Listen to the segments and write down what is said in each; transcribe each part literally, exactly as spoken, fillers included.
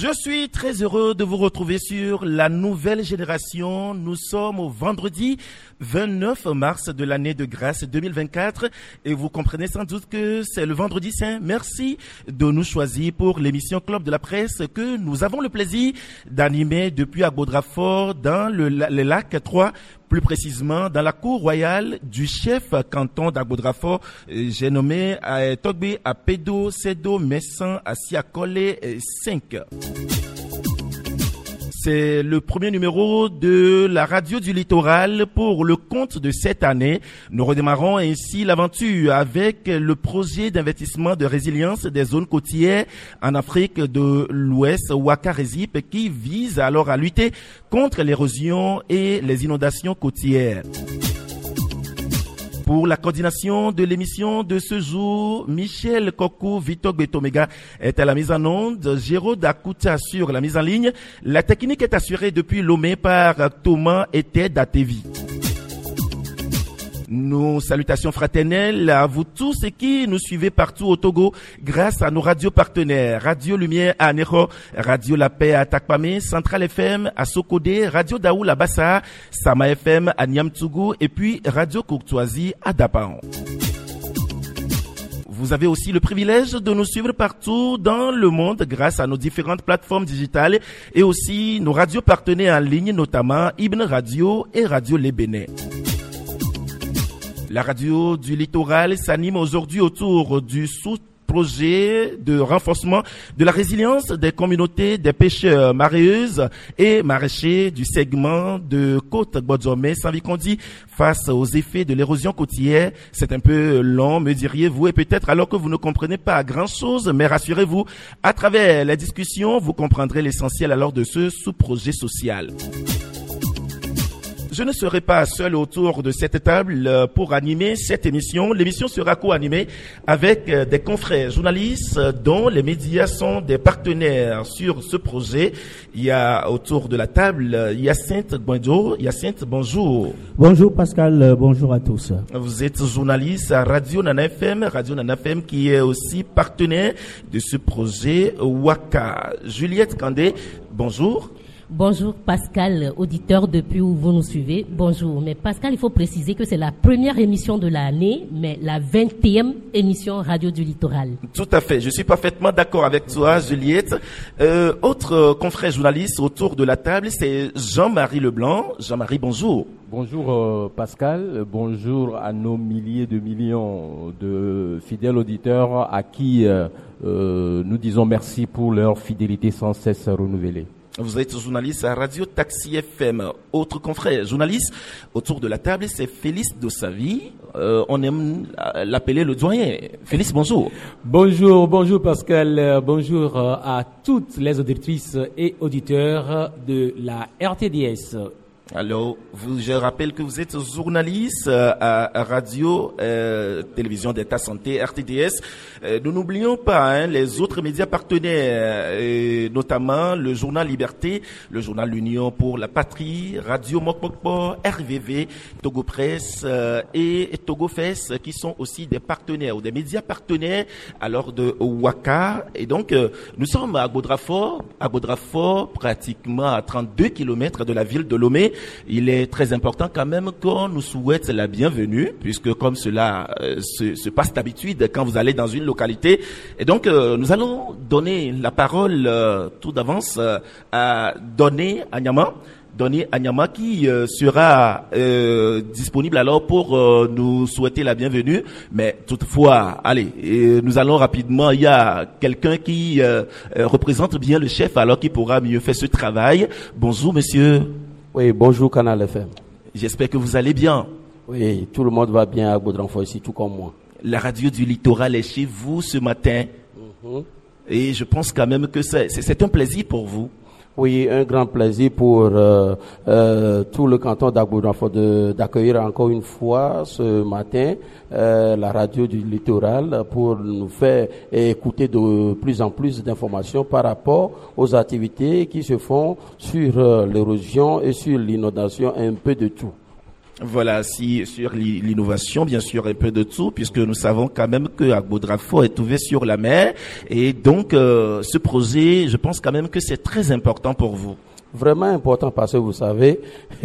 Je suis très heureux de vous retrouver sur la nouvelle génération. Nous sommes au vendredi vingt-neuf mars de l'année de grâce deux mille vingt-quatre et vous comprenez sans doute que c'est le vendredi saint. Merci de nous choisir pour l'émission Club de la presse que nous avons le plaisir d'animer depuis Agbodrafort dans le, le lac trois. Plus précisément, dans la cour royale du chef canton d'Agbodrafort, j'ai nommé à Togbe, à Pédo, Sedo, Messan, à Siakole cinq. C'est le premier numéro de la radio du littoral pour le compte de cette année. Nous redémarrons ainsi l'aventure avec le projet d'investissement de résilience des zones côtières en Afrique de l'Ouest, Ouaka-Résip, qui vise alors à lutter contre l'érosion et les inondations côtières. Pour la coordination de l'émission de ce jour, Michel Kokou Victor Betomega est à la mise en onde, Géraud Dakuta sur la mise en ligne. La technique est assurée depuis Lomé par Thomas Ete Datevi. Nos salutations fraternelles à vous tous qui nous suivez partout au Togo grâce à nos radios partenaires. Radio Lumière à Neho, Radio La Paix à Takpame, Central F M à Sokodé, Radio Daoul à Bassa, Sama F M à Niamtougou et puis Radio Courtoisie à Dapaon. Vous avez aussi le privilège de nous suivre partout dans le monde grâce à nos différentes plateformes digitales et aussi nos radios partenaires en ligne, notamment Ibn Radio et Radio Les Bénins. La radio du littoral s'anime aujourd'hui autour du sous-projet de renforcement de la résilience des communautés des pêcheurs mareyeuses et maraîchers du segment de Côte-Gbodjomé-Sanvikondi face aux effets de l'érosion côtière. C'est un peu long, me diriez-vous, et peut-être alors que vous ne comprenez pas grand-chose, mais rassurez-vous, à travers la discussion, vous comprendrez l'essentiel alors de ce sous-projet social. Je ne serai pas seul autour de cette table pour animer cette émission. L'émission sera co-animée avec des confrères journalistes dont les médias sont des partenaires sur ce projet. Il y a autour de la table Hyacinthe Gwenjo. Hyacinthe, bonjour. Bonjour Pascal, bonjour à tous. Vous êtes journaliste à Radio Nana F M, Radio Nana F M qui est aussi partenaire de ce projet Ouaka. Juliette Kandé, bonjour. Bonjour Pascal, auditeur depuis où vous nous suivez. Bonjour. Mais Pascal, il faut préciser que c'est la première émission de l'année, mais la vingtième émission Radio du Littoral. Tout à fait. Je suis parfaitement d'accord avec toi, Juliette. Euh, autre confrère journaliste autour de la table, c'est Jean-Marie Leblanc. Jean-Marie, bonjour. Bonjour euh, Pascal. Bonjour à nos milliers de millions de fidèles auditeurs à qui euh, euh, nous disons merci pour leur fidélité sans cesse renouvelée. Vous êtes journaliste à Radio Taxi F M. Autre confrère journaliste autour de la table, c'est Félix Dossavi. Euh, on aime l'appeler le doyen. Félix, bonjour. Bonjour, bonjour Pascal. Bonjour à toutes les auditrices et auditeurs de la R T D S. Alors, vous, je rappelle que vous êtes journaliste à, à Radio euh, Télévision d'État Santé R T D S. Euh, nous n'oublions pas hein, les autres médias partenaires, euh, notamment le journal Liberté, le journal L'Union pour la Patrie, Radio Mokmokpo, R V V, Togo Presse euh, et Togo Fest, qui sont aussi des partenaires ou des médias partenaires alors de Ouaka. Et donc, euh, nous sommes à Agbodrafort, Agbodrafort pratiquement à trente-deux kilomètres de la ville de Lomé. Il est très important quand même qu'on nous souhaite la bienvenue, puisque comme cela euh, se, se passe d'habitude quand vous allez dans une localité. Et donc, euh, nous allons donner la parole euh, tout d'avance euh, à Donné Anyama. Donné Anyama qui euh, sera euh, disponible alors pour euh, nous souhaiter la bienvenue. Mais toutefois, allez, et nous allons rapidement, il y a quelqu'un qui euh, représente bien le chef alors qui pourra mieux faire ce travail. Bonjour monsieur. Oui, bonjour Canal F M. J'espère que vous allez bien. Oui, tout le monde va bien à Agbodrafort ici, tout comme moi. La radio du littoral est chez vous ce matin. Mm-hmm. Et je pense quand même que c'est, c'est, c'est un plaisir pour vous. Oui, un grand plaisir pour euh, euh, tout le canton d'Agbodrafort de, d'accueillir encore une fois ce matin euh, la radio du littoral pour nous faire écouter de plus en plus d'informations par rapport aux activités qui se font sur euh, l'érosion et sur l'inondation, un peu de tout. Voilà, si sur l'innovation, bien sûr, un peu de tout, puisque nous savons quand même que Agbodrafo est ouvert sur la mer, et donc euh, ce projet, je pense quand même que c'est très important pour vous. Vraiment important parce que vous savez,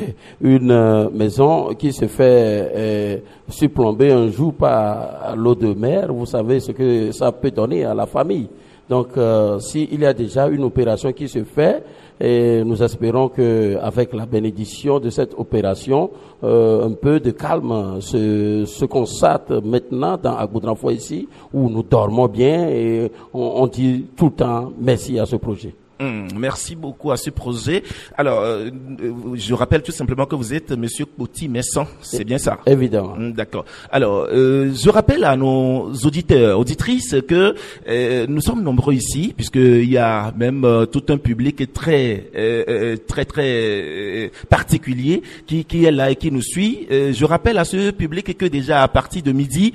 une euh, maison qui se fait euh, surplomber un jour par l'eau de mer, vous savez ce que ça peut donner à la famille. Donc, euh, s'il y a déjà une opération qui se fait, et nous espérons que avec la bénédiction de cette opération, euh, un peu de calme se, se constate maintenant dans Agbodrafo ici, où nous dormons bien et on, on dit tout le temps merci à ce projet. Hum, merci beaucoup à ce projet. Alors, euh, je rappelle tout simplement que vous êtes Monsieur Kpoti Messan, c'est bien ça? Évidemment. Hum, d'accord. Alors, euh, je rappelle à nos auditeurs, auditrices que euh, nous sommes nombreux ici, puisqu'il y a même euh, tout un public très, euh, très, très euh, particulier qui, qui est là et qui nous suit. Euh, je rappelle à ce public que déjà à partir de midi,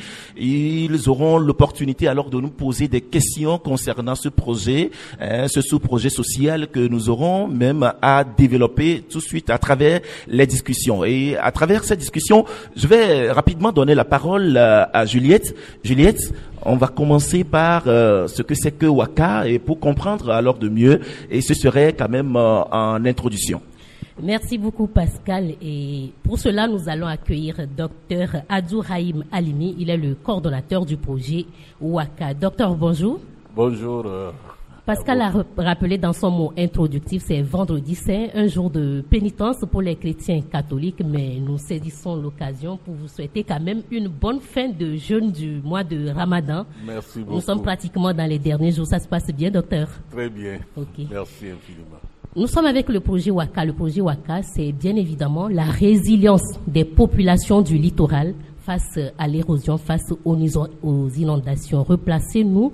ils auront l'opportunité alors de nous poser des questions concernant ce projet, hein, ce sous-projet social que nous aurons même à développer tout de suite à travers les discussions. Et à travers cette discussion, je vais rapidement donner la parole à Juliette. Juliette, on va commencer par euh, ce que c'est que Waka et pour comprendre alors de mieux, et ce serait quand même euh, en introduction. Merci beaucoup Pascal, et pour cela nous allons accueillir Docteur Abdourahim Alimi. Il est le coordonnateur du projet Waka. Docteur, bonjour. Bonjour. Euh... Pascal a rappelé dans son mot introductif, c'est vendredi saint, un jour de pénitence pour les chrétiens catholiques, mais nous saisissons l'occasion pour vous souhaiter quand même une bonne fin de jeûne du mois de Ramadan. Merci beaucoup. Nous sommes pratiquement dans les derniers jours, ça se passe bien, docteur? Très bien. Okay. Merci infiniment. Nous sommes avec le projet Waka. Le projet Waka, c'est bien évidemment la résilience des populations du littoral face à l'érosion, face aux, aux inondations. Replacez-nous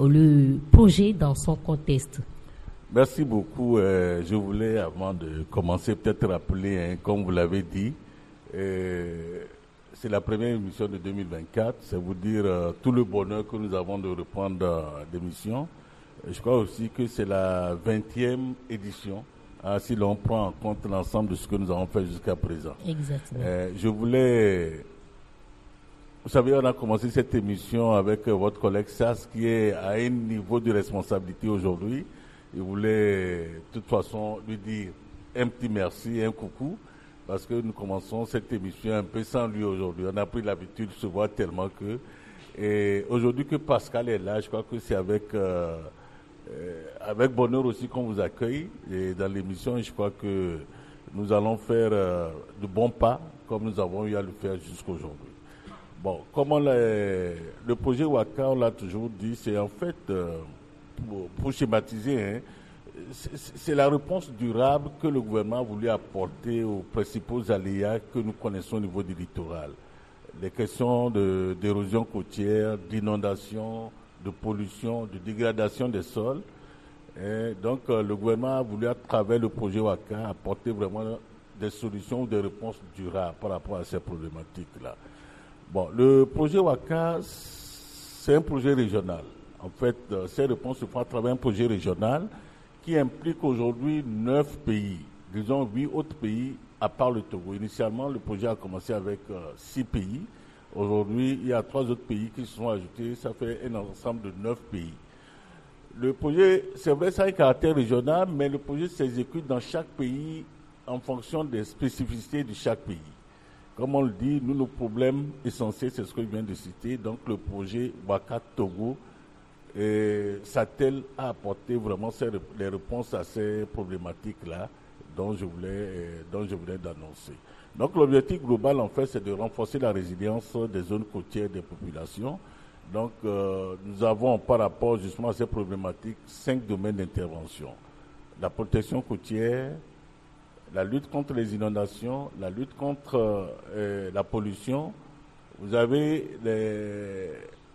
le projet dans son contexte. Merci beaucoup. Euh, je voulais, avant de commencer, peut-être rappeler, hein, comme vous l'avez dit, euh, c'est la première émission de deux mille vingt-quatre. C'est vous dire euh, tout le bonheur que nous avons de reprendre euh, l'émission. Je crois aussi que c'est la vingtième édition, hein, si l'on prend en compte l'ensemble de ce que nous avons fait jusqu'à présent. Exactement. Euh, je voulais... Vous savez, on a commencé cette émission avec euh, votre collègue Sass, qui est à un niveau de responsabilité aujourd'hui. Je voulais, de toute façon, lui dire un petit merci, un coucou, parce que nous commençons cette émission un peu sans lui aujourd'hui. On a pris l'habitude de se voir tellement que... Et aujourd'hui que Pascal est là, je crois que c'est avec, euh, euh, avec bonheur aussi qu'on vous accueille et dans l'émission. Je crois que nous allons faire euh, de bons pas, comme nous avons eu à le faire jusqu'aujourd'hui. Bon, comment le, le projet Waka, on l'a toujours dit, c'est en fait, euh, pour, pour schématiser, hein, c'est la réponse durable que le gouvernement a voulu apporter aux principaux aléas que nous connaissons au niveau du littoral. Les questions de, d'érosion côtière, d'inondation, de pollution, de dégradation des sols. Et donc, euh, le gouvernement a voulu, à travers le projet Waka, apporter vraiment des solutions ou des réponses durables par rapport à ces problématiques-là. Bon, le projet Waka, c'est un projet régional. En fait, euh, ces réponses se font à travers un projet régional qui implique aujourd'hui neuf pays, disons huit autres pays à part le Togo. Initialement, le projet a commencé avec euh, six pays. Aujourd'hui, il y a trois autres pays qui se sont ajoutés. Ça fait un ensemble de neuf pays. Le projet, c'est vrai, ça a un caractère régional, mais le projet s'exécute dans chaque pays en fonction des spécificités de chaque pays. Comme on le dit, nous, nos problèmes essentiels, c'est ce que je viens de citer. Donc, le projet Waka Togo s'attelle à apporter vraiment ces, les réponses à ces problématiques-là dont je voulais, euh, dont je voulais d'annoncer. Donc, l'objectif global, en fait, c'est de renforcer la résilience des zones côtières des populations. Donc, euh, nous avons, par rapport justement à ces problématiques, cinq domaines d'intervention. La protection côtière, la lutte contre les inondations, la lutte contre euh, la pollution. Vous avez les,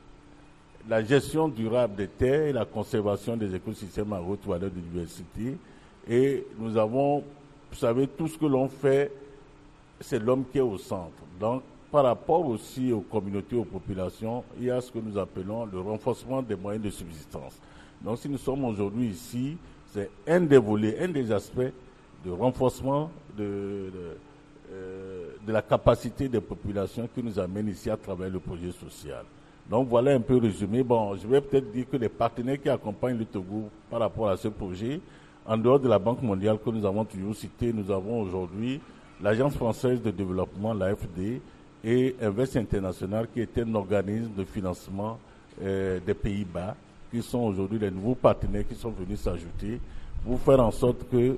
la gestion durable des terres et la conservation des écosystèmes à haute valeur de diversité. Et nous avons, vous savez, tout ce que l'on fait, c'est l'homme qui est au centre. Donc, par rapport aussi aux communautés, aux populations, il y a ce que nous appelons le renforcement des moyens de subsistance. Donc, si nous sommes aujourd'hui ici, c'est un des volets, un des aspects de renforcement de, de, euh, de la capacité des populations qui nous amène ici à travers le projet social. Donc voilà un peu résumé. Bon, je vais peut-être dire que les partenaires qui accompagnent le Togo par rapport à ce projet, en dehors de la Banque mondiale que nous avons toujours citée, nous avons aujourd'hui l'Agence française de développement, l'A F D, et Invest International, qui est un organisme de financement euh, des Pays-Bas, qui sont aujourd'hui les nouveaux partenaires qui sont venus s'ajouter pour faire en sorte que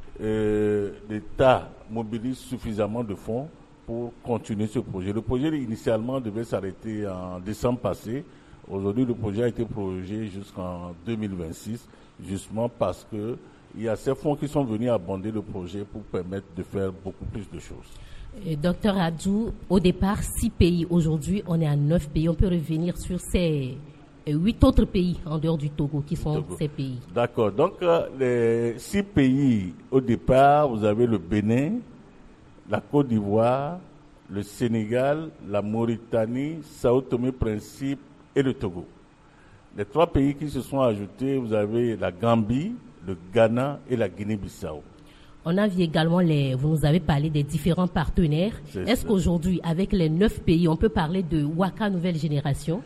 euh, l'État mobilise suffisamment de fonds pour continuer ce projet. Le projet initialement devait s'arrêter en décembre passé. Aujourd'hui, le projet a été prolongé jusqu'en deux mille vingt-six, justement parce que il y a ces fonds qui sont venus abonder le projet pour permettre de faire beaucoup plus de choses. Et docteur Adjou, au départ, six pays. Aujourd'hui, on est à neuf pays. On peut revenir sur ces huit autres pays en dehors du Togo qui sont Togo. Ces pays. D'accord. Donc, euh, les six pays, au départ, vous avez le Bénin, la Côte d'Ivoire, le Sénégal, la Mauritanie, Sao Tomé-Principe et le Togo. Les trois pays qui se sont ajoutés, vous avez la Gambie, le Ghana et la Guinée-Bissau. On a vu également, les, vous nous avez parlé des différents partenaires. C'est Est-ce ça. Qu'aujourd'hui, avec les neuf pays, on peut parler de Waka Nouvelle Génération?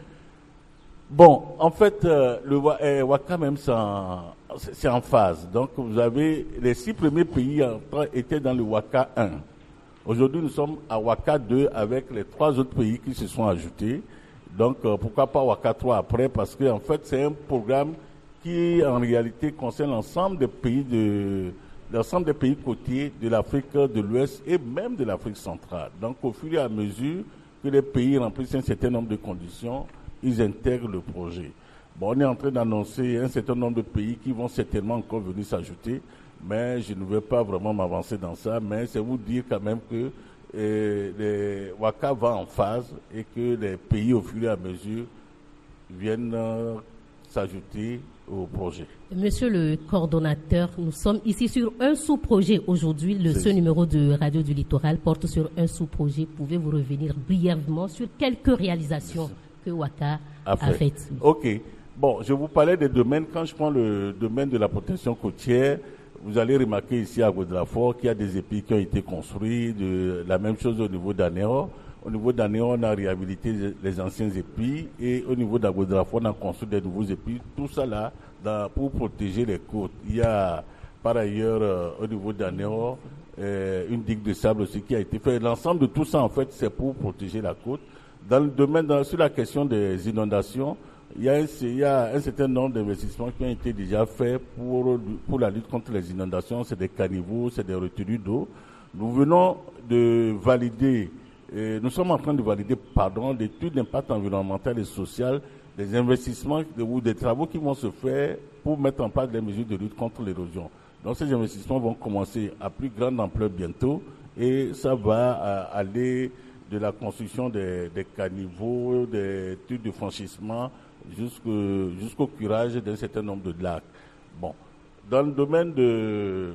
Bon, en fait, euh, le euh, Waka même, c'est en, c'est en phase. Donc, vous avez les six premiers pays étaient dans le Waka un. Aujourd'hui, nous sommes à Waka deux avec les trois autres pays qui se sont ajoutés. Donc, euh, pourquoi pas Waka trois après? Parce que en fait, c'est un programme qui, en réalité, concerne l'ensemble des pays de l'ensemble des pays côtiers de l'Afrique de l'Ouest et même de l'Afrique centrale. Donc, au fur et à mesure que les pays remplissent un certain nombre de conditions, ils intègrent le projet. Bon, on est en train d'annoncer un certain nombre de pays qui vont certainement encore venir s'ajouter, mais je ne vais pas vraiment m'avancer dans ça, mais c'est vous dire quand même que euh, les Waka va en phase et que les pays, au fur et à mesure, viennent euh, s'ajouter au projet. Monsieur le coordonnateur, nous sommes ici sur un sous-projet aujourd'hui. Le ce numéro de Radio du Littoral porte sur un sous-projet. Pouvez-vous revenir brièvement sur quelques réalisations que Waka a faites? Fait. Ok. Bon, je vous parlais des domaines. Quand je prends le domaine de la protection côtière, vous allez remarquer ici à Godrafort qu'il y a des épis qui ont été construits. De la même chose au niveau d'Anéo. Au niveau d'Anéo, on a réhabilité les anciens épis et au niveau d'Agodrafort, on a construit des nouveaux épis. Tout ça là, dans, pour protéger les côtes. Il y a par ailleurs euh, au niveau d'Anéo euh, une digue de sable aussi qui a été faite. L'ensemble de tout ça, en fait, c'est pour protéger la côte. Dans le domaine, dans, sur la question des inondations, il y a un, il y a un certain nombre d'investissements qui ont été déjà faits pour, pour la lutte contre les inondations. C'est des caniveaux, c'est des retenues d'eau. Nous venons de valider Et nous sommes en train de valider, pardon, l'étude d'impact environnemental et social des investissements ou des travaux qui vont se faire pour mettre en place des mesures de lutte contre l'érosion. Donc ces investissements vont commencer à plus grande ampleur bientôt et ça va euh, aller de la construction des, des caniveaux, des tubes de franchissement jusqu'au, jusqu'au curage d'un certain nombre de lacs. Bon, dans le domaine de, euh,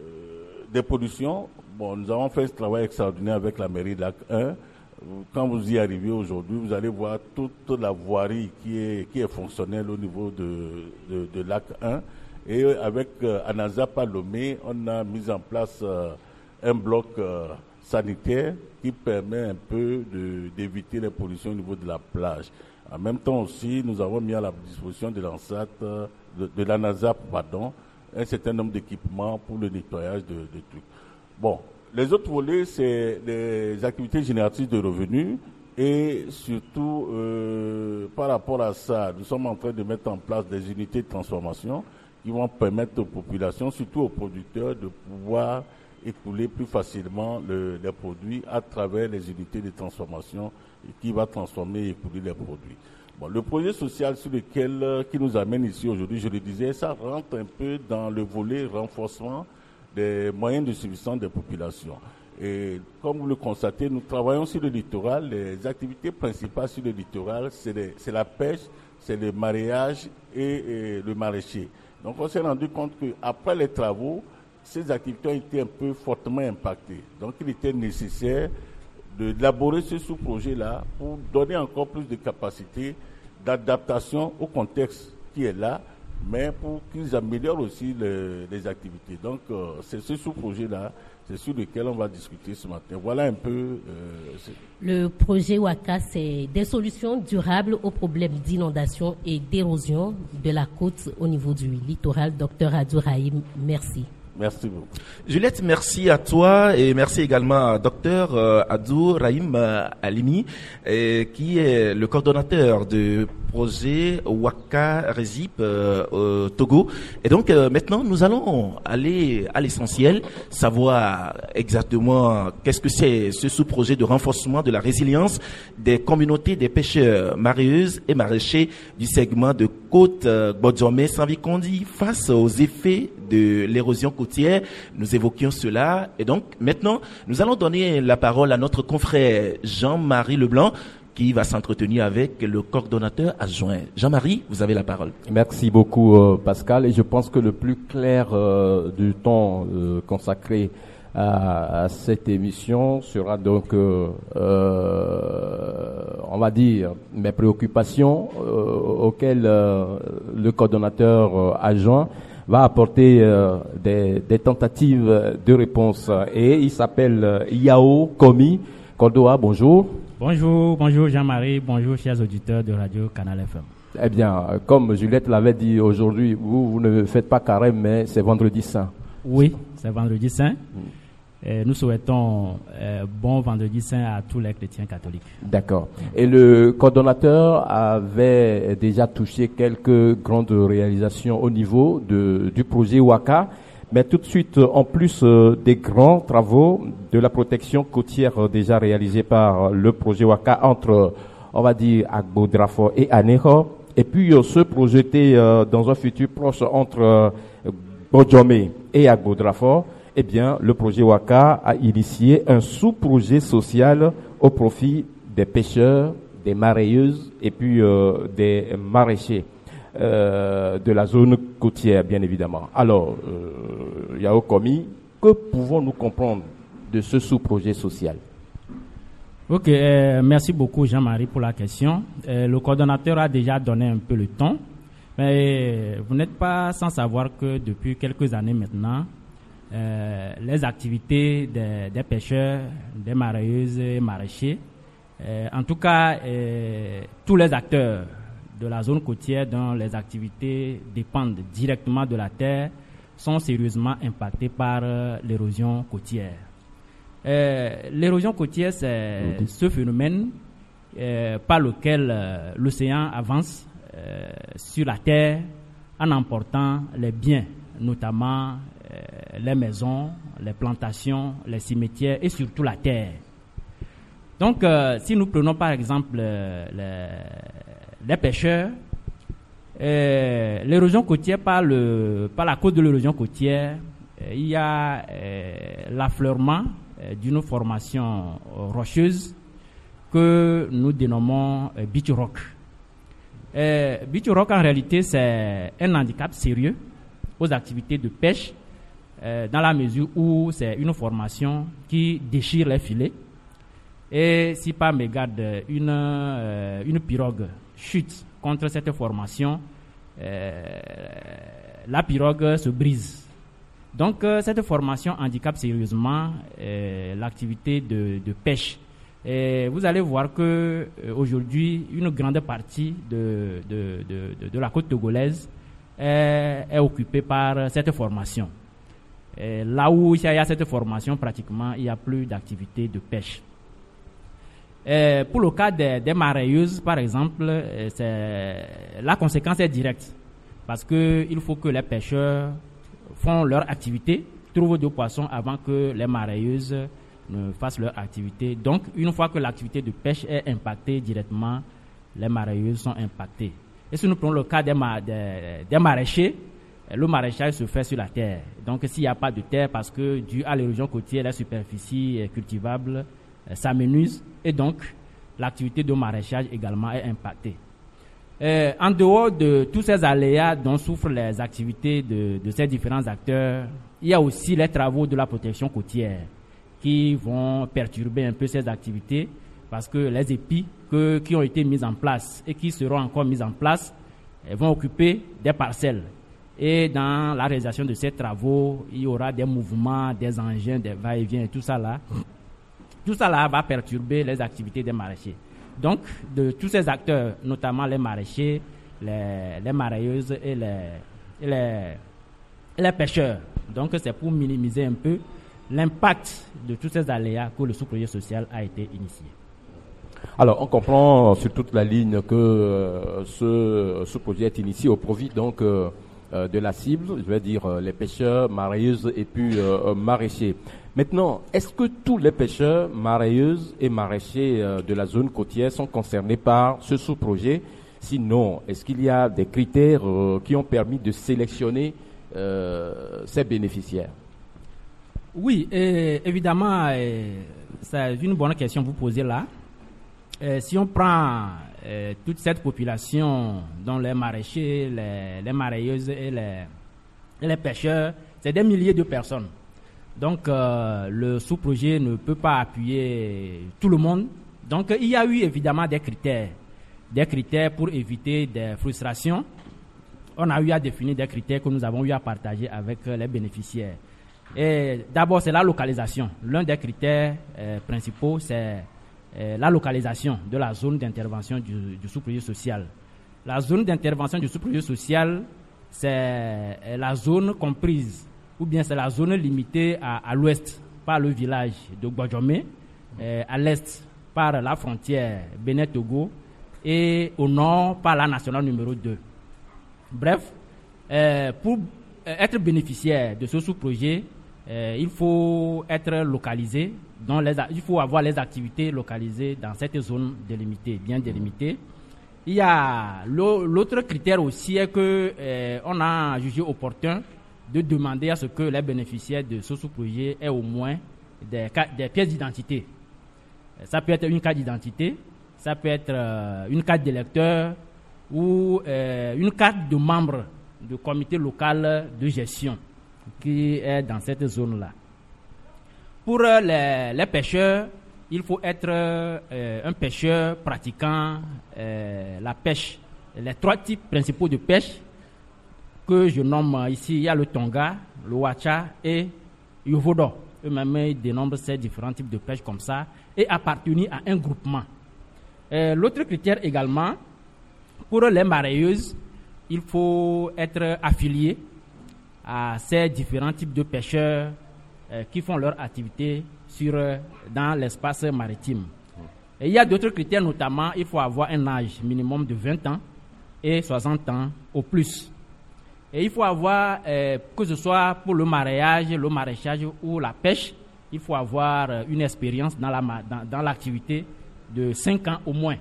des pollutions, bon, nous avons fait ce travail extraordinaire avec la mairie de Lac un. Quand vous y arrivez aujourd'hui, vous allez voir toute la voirie qui est, qui est fonctionnelle au niveau de, de, de Lac un. Et avec euh, Anaza Palomé, on a mis en place euh, un bloc euh, sanitaire qui permet un peu de, d'éviter les pollutions au niveau de la plage. En même temps aussi, nous avons mis à la disposition de l'ANSAT, euh, de, de l'ANASA, pardon, un certain nombre d'équipements pour le nettoyage de, de trucs. Bon, les autres volets, c'est les activités génératrices de revenus et surtout, euh, par rapport à ça, nous sommes en train de mettre en place des unités de transformation qui vont permettre aux populations, surtout aux producteurs, de pouvoir écouler plus facilement le, les produits à travers les unités de transformation qui va transformer et écouler les produits. Bon, le projet social sur lequel, qui nous amène ici aujourd'hui, je le disais, ça rentre un peu dans le volet renforcement des moyens de subsistance des populations. Et comme vous le constatez, nous travaillons sur le littoral. Les activités principales sur le littoral, c'est, les, c'est la pêche, c'est le mareyage et, et le maraîcher. Donc on s'est rendu compte qu'après les travaux, ces activités ont été un peu fortement impactées. Donc il était nécessaire de d'élaborer ce sous-projet-là pour donner encore plus de capacité d'adaptation au contexte qui est là mais pour qu'ils améliorent aussi les, les activités. Donc, euh, c'est ce sous-projet-là, c'est sur lequel on va discuter ce matin. Voilà un peu... Euh, Le projet WACA, c'est des solutions durables aux problèmes d'inondation et d'érosion de la côte au niveau du littoral. Docteur Adou Rahim, merci. Merci beaucoup. Juliette, merci à toi et merci également à Docteur euh, Adou Rahim euh, Alimi, euh, qui est le coordonnateur du projet WACA Résip euh, au Togo. Et donc euh, maintenant, nous allons aller à l'essentiel, savoir exactement qu'est-ce que c'est ce sous-projet de renforcement de la résilience des communautés des pêcheurs mareyeuses et maraîchers du segment de côte euh, Bodjomé-Sanvikondi face aux effets de l'érosion côtière. Nous évoquions cela. Et donc, maintenant, nous allons donner la parole à notre confrère Jean-Marie Leblanc, qui va s'entretenir avec le coordonnateur adjoint. Jean-Marie, vous avez la parole. Merci beaucoup, euh, Pascal. Et je pense que le plus clair euh, du temps euh, consacré à, à cette émission sera donc, euh, euh, on va dire, mes préoccupations euh, auxquelles euh, le coordonnateur euh, adjoint va apporter euh, des, des tentatives de réponse. Et il s'appelle euh, Yao Komi Kordoa. Bonjour. Bonjour, bonjour Jean-Marie, bonjour chers auditeurs de Radio Canal F M. Eh bien, comme Juliette l'avait dit aujourd'hui, vous, vous ne faites pas carême, mais c'est vendredi saint. Oui, c'est vendredi saint. Mm. Et nous souhaitons euh, bon vendredi saint à tous les chrétiens catholiques. D'accord. Et le coordonnateur avait déjà touché quelques grandes réalisations au niveau de, du projet WACA. Mais tout de suite, en plus euh, des grands travaux de la protection côtière euh, déjà réalisés par euh, le projet WACA entre, on va dire, Agbo Drafo et Aneho, et puis euh, se projeter euh, dans un futur proche entre euh, Bodjomé et Agbo Drafo, eh bien, le projet WACA a initié un sous-projet social au profit des pêcheurs, des maraîcheuses et puis euh, des maraîchers. Euh, de la zone côtière, bien évidemment. Alors, euh, Yao Komi, que pouvons-nous comprendre de ce sous-projet social? Ok, euh, merci beaucoup Jean-Marie pour la question. Euh, le coordonnateur a déjà donné un peu le ton, mais vous n'êtes pas sans savoir que depuis quelques années maintenant, euh, les activités des, des pêcheurs, des maraîcheuses et maraîchers, euh, en tout cas, euh, tous les acteurs de la zone côtière dont les activités dépendent directement de la terre sont sérieusement impactés par euh, l'érosion côtière. Euh, l'érosion côtière, c'est mmh. ce phénomène euh, par lequel euh, l'océan avance euh, sur la terre en emportant les biens, notamment euh, les maisons, les plantations, les cimetières et surtout la terre. Donc, euh, si nous prenons par exemple euh, les les pêcheurs, euh, l'érosion côtière, par, le, par la cause de l'érosion côtière, euh, il y a euh, l'affleurement euh, d'une formation euh, rocheuse que nous dénommons euh, beach rock. Euh, beach rock, en réalité, c'est un handicap sérieux aux activités de pêche, euh, dans la mesure où c'est une formation qui déchire les filets. Et si par mégarde, une, euh, une pirogue chute contre cette formation, euh, la pirogue se brise. Donc euh, cette formation handicape sérieusement euh, l'activité de, de pêche. Et vous allez voir que euh, aujourd'hui une grande partie de, de, de, de, de la côte togolaise est, est occupée par cette formation. Et là où il y a cette formation, pratiquement il n'y a plus d'activité de pêche. Euh, pour le cas des, des maraîcheuses, par exemple, euh, c'est, la conséquence est directe parce que il faut que les pêcheurs font leur activité, trouvent du poisson avant que les maraîcheuses ne fassent leur activité. Donc, une fois que l'activité de pêche est impactée directement, les maraîcheuses sont impactées. Et si nous prenons le cas des, ma- des, des maraîchers, le maraîchage se fait sur la terre. Donc, s'il n'y a pas de terre, parce que dû à l'érosion côtière, la superficie cultivable s'amenuise et donc l'activité de maraîchage également est impactée. Euh, en dehors de tous ces aléas dont souffrent les activités de, de ces différents acteurs, il y a aussi les travaux de la protection côtière qui vont perturber un peu ces activités parce que les épis que, qui ont été mis en place et qui seront encore mis en place vont occuper des parcelles. Et dans la réalisation de ces travaux, il y aura des mouvements, des engins, des va-et-vient et tout ça là. Tout ça là va perturber les activités des maraîchers. Donc, de tous ces acteurs, notamment les maraîchers, les, les marailleuses et les, et les, et les pêcheurs. Donc, c'est pour minimiser un peu l'impact de tous ces aléas que le sous-projet social a été initié. Alors, on comprend sur toute la ligne que euh, ce sous-projet est initié au profit donc euh, euh, de la cible, je vais dire euh, les pêcheurs, marailleuses et puis euh, maraîchers. Maintenant, est-ce que tous les pêcheurs, marailleuses et maraîchers euh, de la zone côtière sont concernés par ce sous-projet? Sinon, est-ce qu'il y a des critères euh, qui ont permis de sélectionner euh, ces bénéficiaires? Oui, et évidemment, euh, c'est une bonne question que vous posez là. Euh, si on prend euh, toute cette population, dont les maraîchers, les, les marailleuses et les, et les pêcheurs, c'est des milliers de personnes. Donc, euh, le sous-projet ne peut pas appuyer tout le monde. Donc, il y a eu évidemment des critères, des critères pour éviter des frustrations. On a eu à définir des critères que nous avons eu à partager avec les bénéficiaires. Et d'abord, c'est la localisation. L'un des critères euh, principaux, c'est euh, la localisation de la zone d'intervention du, du sous-projet social. La zone d'intervention du sous-projet social, c'est euh, la zone comprise, ou bien c'est la zone limitée à, à l'ouest par le village de Gbadjomé, euh, à l'est par la frontière Bénin-Togo et au nord par la nationale numéro deux. Bref, euh, pour être bénéficiaire de ce sous-projet, euh, il faut être localisé, dans les, il faut avoir les activités localisées dans cette zone délimitée, bien délimitée. Il y a l'autre critère aussi est que euh, on a jugé opportun de demander à ce que les bénéficiaires de ce sous-projet aient au moins des, des pièces d'identité. Ça peut être une carte d'identité, ça peut être euh, une carte d'électeur ou euh, une carte de membre du comité local de gestion qui est dans cette zone-là. Pour euh, les, les pêcheurs, il faut être euh, un pêcheur pratiquant euh, la pêche. Les trois types principaux de pêche que je nomme ici, il y a le tonga, le wacha et yovodo. Eux-mêmes, ils dénombrent ces différents types de pêche comme ça et appartenir à un groupement. Euh, l'autre critère également, pour les marailleuses, il faut être affilié à ces différents types de pêcheurs euh, qui font leur activité sur, euh, dans l'espace maritime. Et il y a d'autres critères, notamment, il faut avoir un âge minimum de vingt ans et soixante ans au plus. Et il faut avoir, euh, que ce soit pour le maraîchage, le maraîchage ou la pêche, il faut avoir euh, une expérience dans, la, dans, dans l'activité de cinq ans au moins.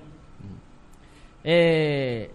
Et,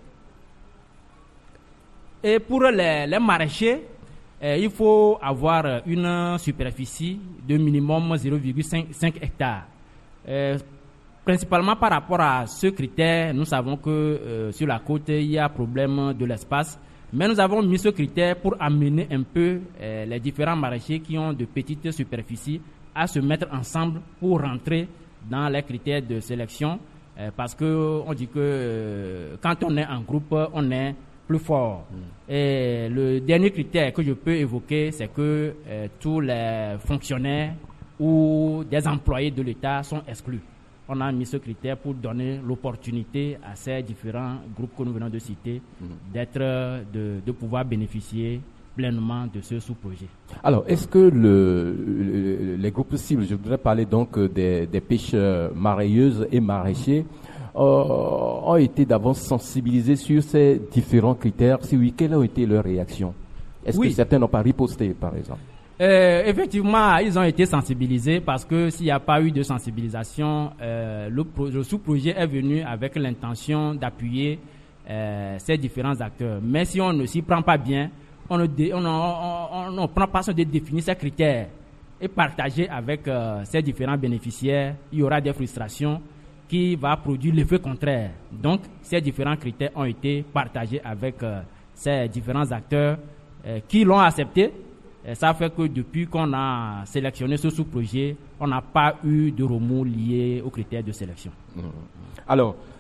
et pour les, les maraîchers, euh, il faut avoir une superficie de minimum zéro virgule cinq hectares. Euh, principalement par rapport à ce critère, nous savons que euh, sur la côte, il y a problème de l'espace. Mais nous avons mis ce critère pour amener un peu euh, les différents maraîchers qui ont de petites superficies à se mettre ensemble pour rentrer dans les critères de sélection. Euh, parce qu'on dit que euh, quand on est en groupe, on est plus fort. Mm. Et le dernier critère que je peux évoquer, c'est que euh, tous les fonctionnaires ou des employés de l'État sont exclus. On a mis ce critère pour donner l'opportunité à ces différents groupes que nous venons de citer mmh. d'être, de, de pouvoir bénéficier pleinement de ce sous-projet. Alors, est-ce que le, le, les groupes cibles, je voudrais parler donc des, des pêcheurs marailleuses et maraîchers, euh, ont été d'avance sensibilisés sur ces différents critères? Si oui, quelles ont été leurs réactions? Est-ce oui. que certains n'ont pas riposté, par exemple? Euh, effectivement, ils ont été sensibilisés parce que s'il n'y a pas eu de sensibilisation, euh, le, pro, le sous-projet est venu avec l'intention d'appuyer euh, ces différents acteurs. Mais si on ne s'y prend pas bien, on ne dé, on, on, on, on prend pas soin de définir ces critères et partager avec euh, ces différents bénéficiaires, il y aura des frustrations qui vont produire l'effet contraire. Donc, ces différents critères ont été partagés avec euh, ces différents acteurs euh, qui l'ont accepté. Et ça fait que depuis qu'on a sélectionné ce sous-projet, on n'a pas eu de remous liés aux critères de sélection. Mmh. Alors,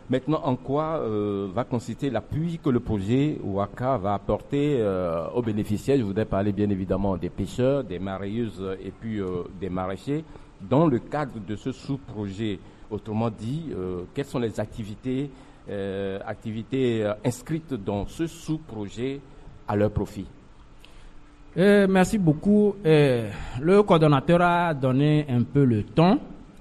Maintenant, en quoi euh, va consister l'appui que le projet Waka va apporter euh, aux bénéficiaires? Je voudrais parler bien évidemment des pêcheurs, des maraîcheuses et puis euh, des maraîchers. Dans le cadre de ce sous-projet, autrement dit, euh, quelles sont les activités, euh, activités euh, inscrites dans ce sous-projet à leur profit? Euh, merci beaucoup. Euh, le coordonnateur a donné un peu le ton.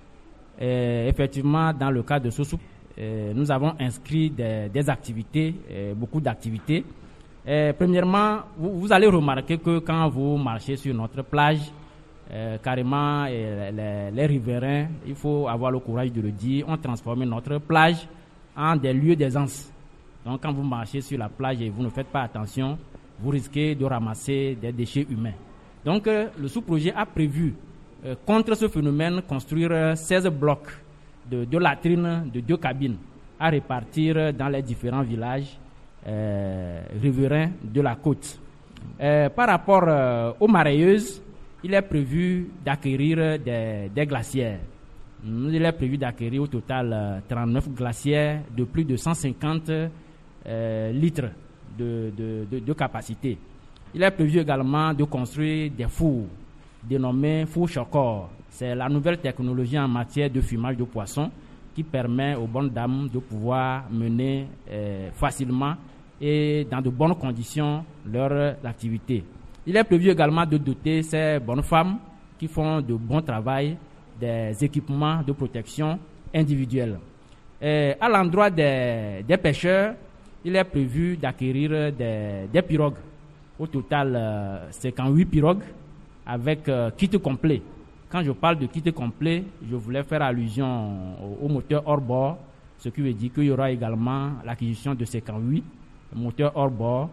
Euh, effectivement, dans le cadre de ce sous, euh, nous avons inscrit des, des activités, euh, beaucoup d'activités. Euh, premièrement, vous, vous allez remarquer que quand vous marchez sur notre plage, euh, carrément, euh, les, les riverains, il faut avoir le courage de le dire, ont transformé notre plage en des lieux d'aisance. Donc, quand vous marchez sur la plage et vous ne faites pas attention, vous risquez de ramasser des déchets humains. Donc, euh, le sous-projet a prévu, euh, contre ce phénomène, construire euh, seize blocs de deux latrines, de deux cabines, à répartir dans les différents villages euh, riverains de la côte. Euh, par rapport euh, aux maraîcheuses, il est prévu d'acquérir des, des glacières. Il est prévu d'acquérir au total euh, trente-neuf glacières de plus de cent cinquante euh, litres De, de, de, de capacité. Il est prévu également de construire des fours dénommés fours Chocor. C'est la nouvelle technologie en matière de fumage de poisson qui permet aux bonnes dames de pouvoir mener euh, facilement et dans de bonnes conditions leur activité. Il est prévu également de doter ces bonnes femmes qui font de bon travail des équipements de protection individuelle. Et à l'endroit des, des pêcheurs, il est prévu d'acquérir des, des pirogues. Au total, euh, cinquante-huit pirogues avec euh, kit complet. Quand je parle de kit complet, je voulais faire allusion au, au moteur hors-bord, ce qui veut dire qu'il y aura également l'acquisition de cinquante-huit moteurs hors-bord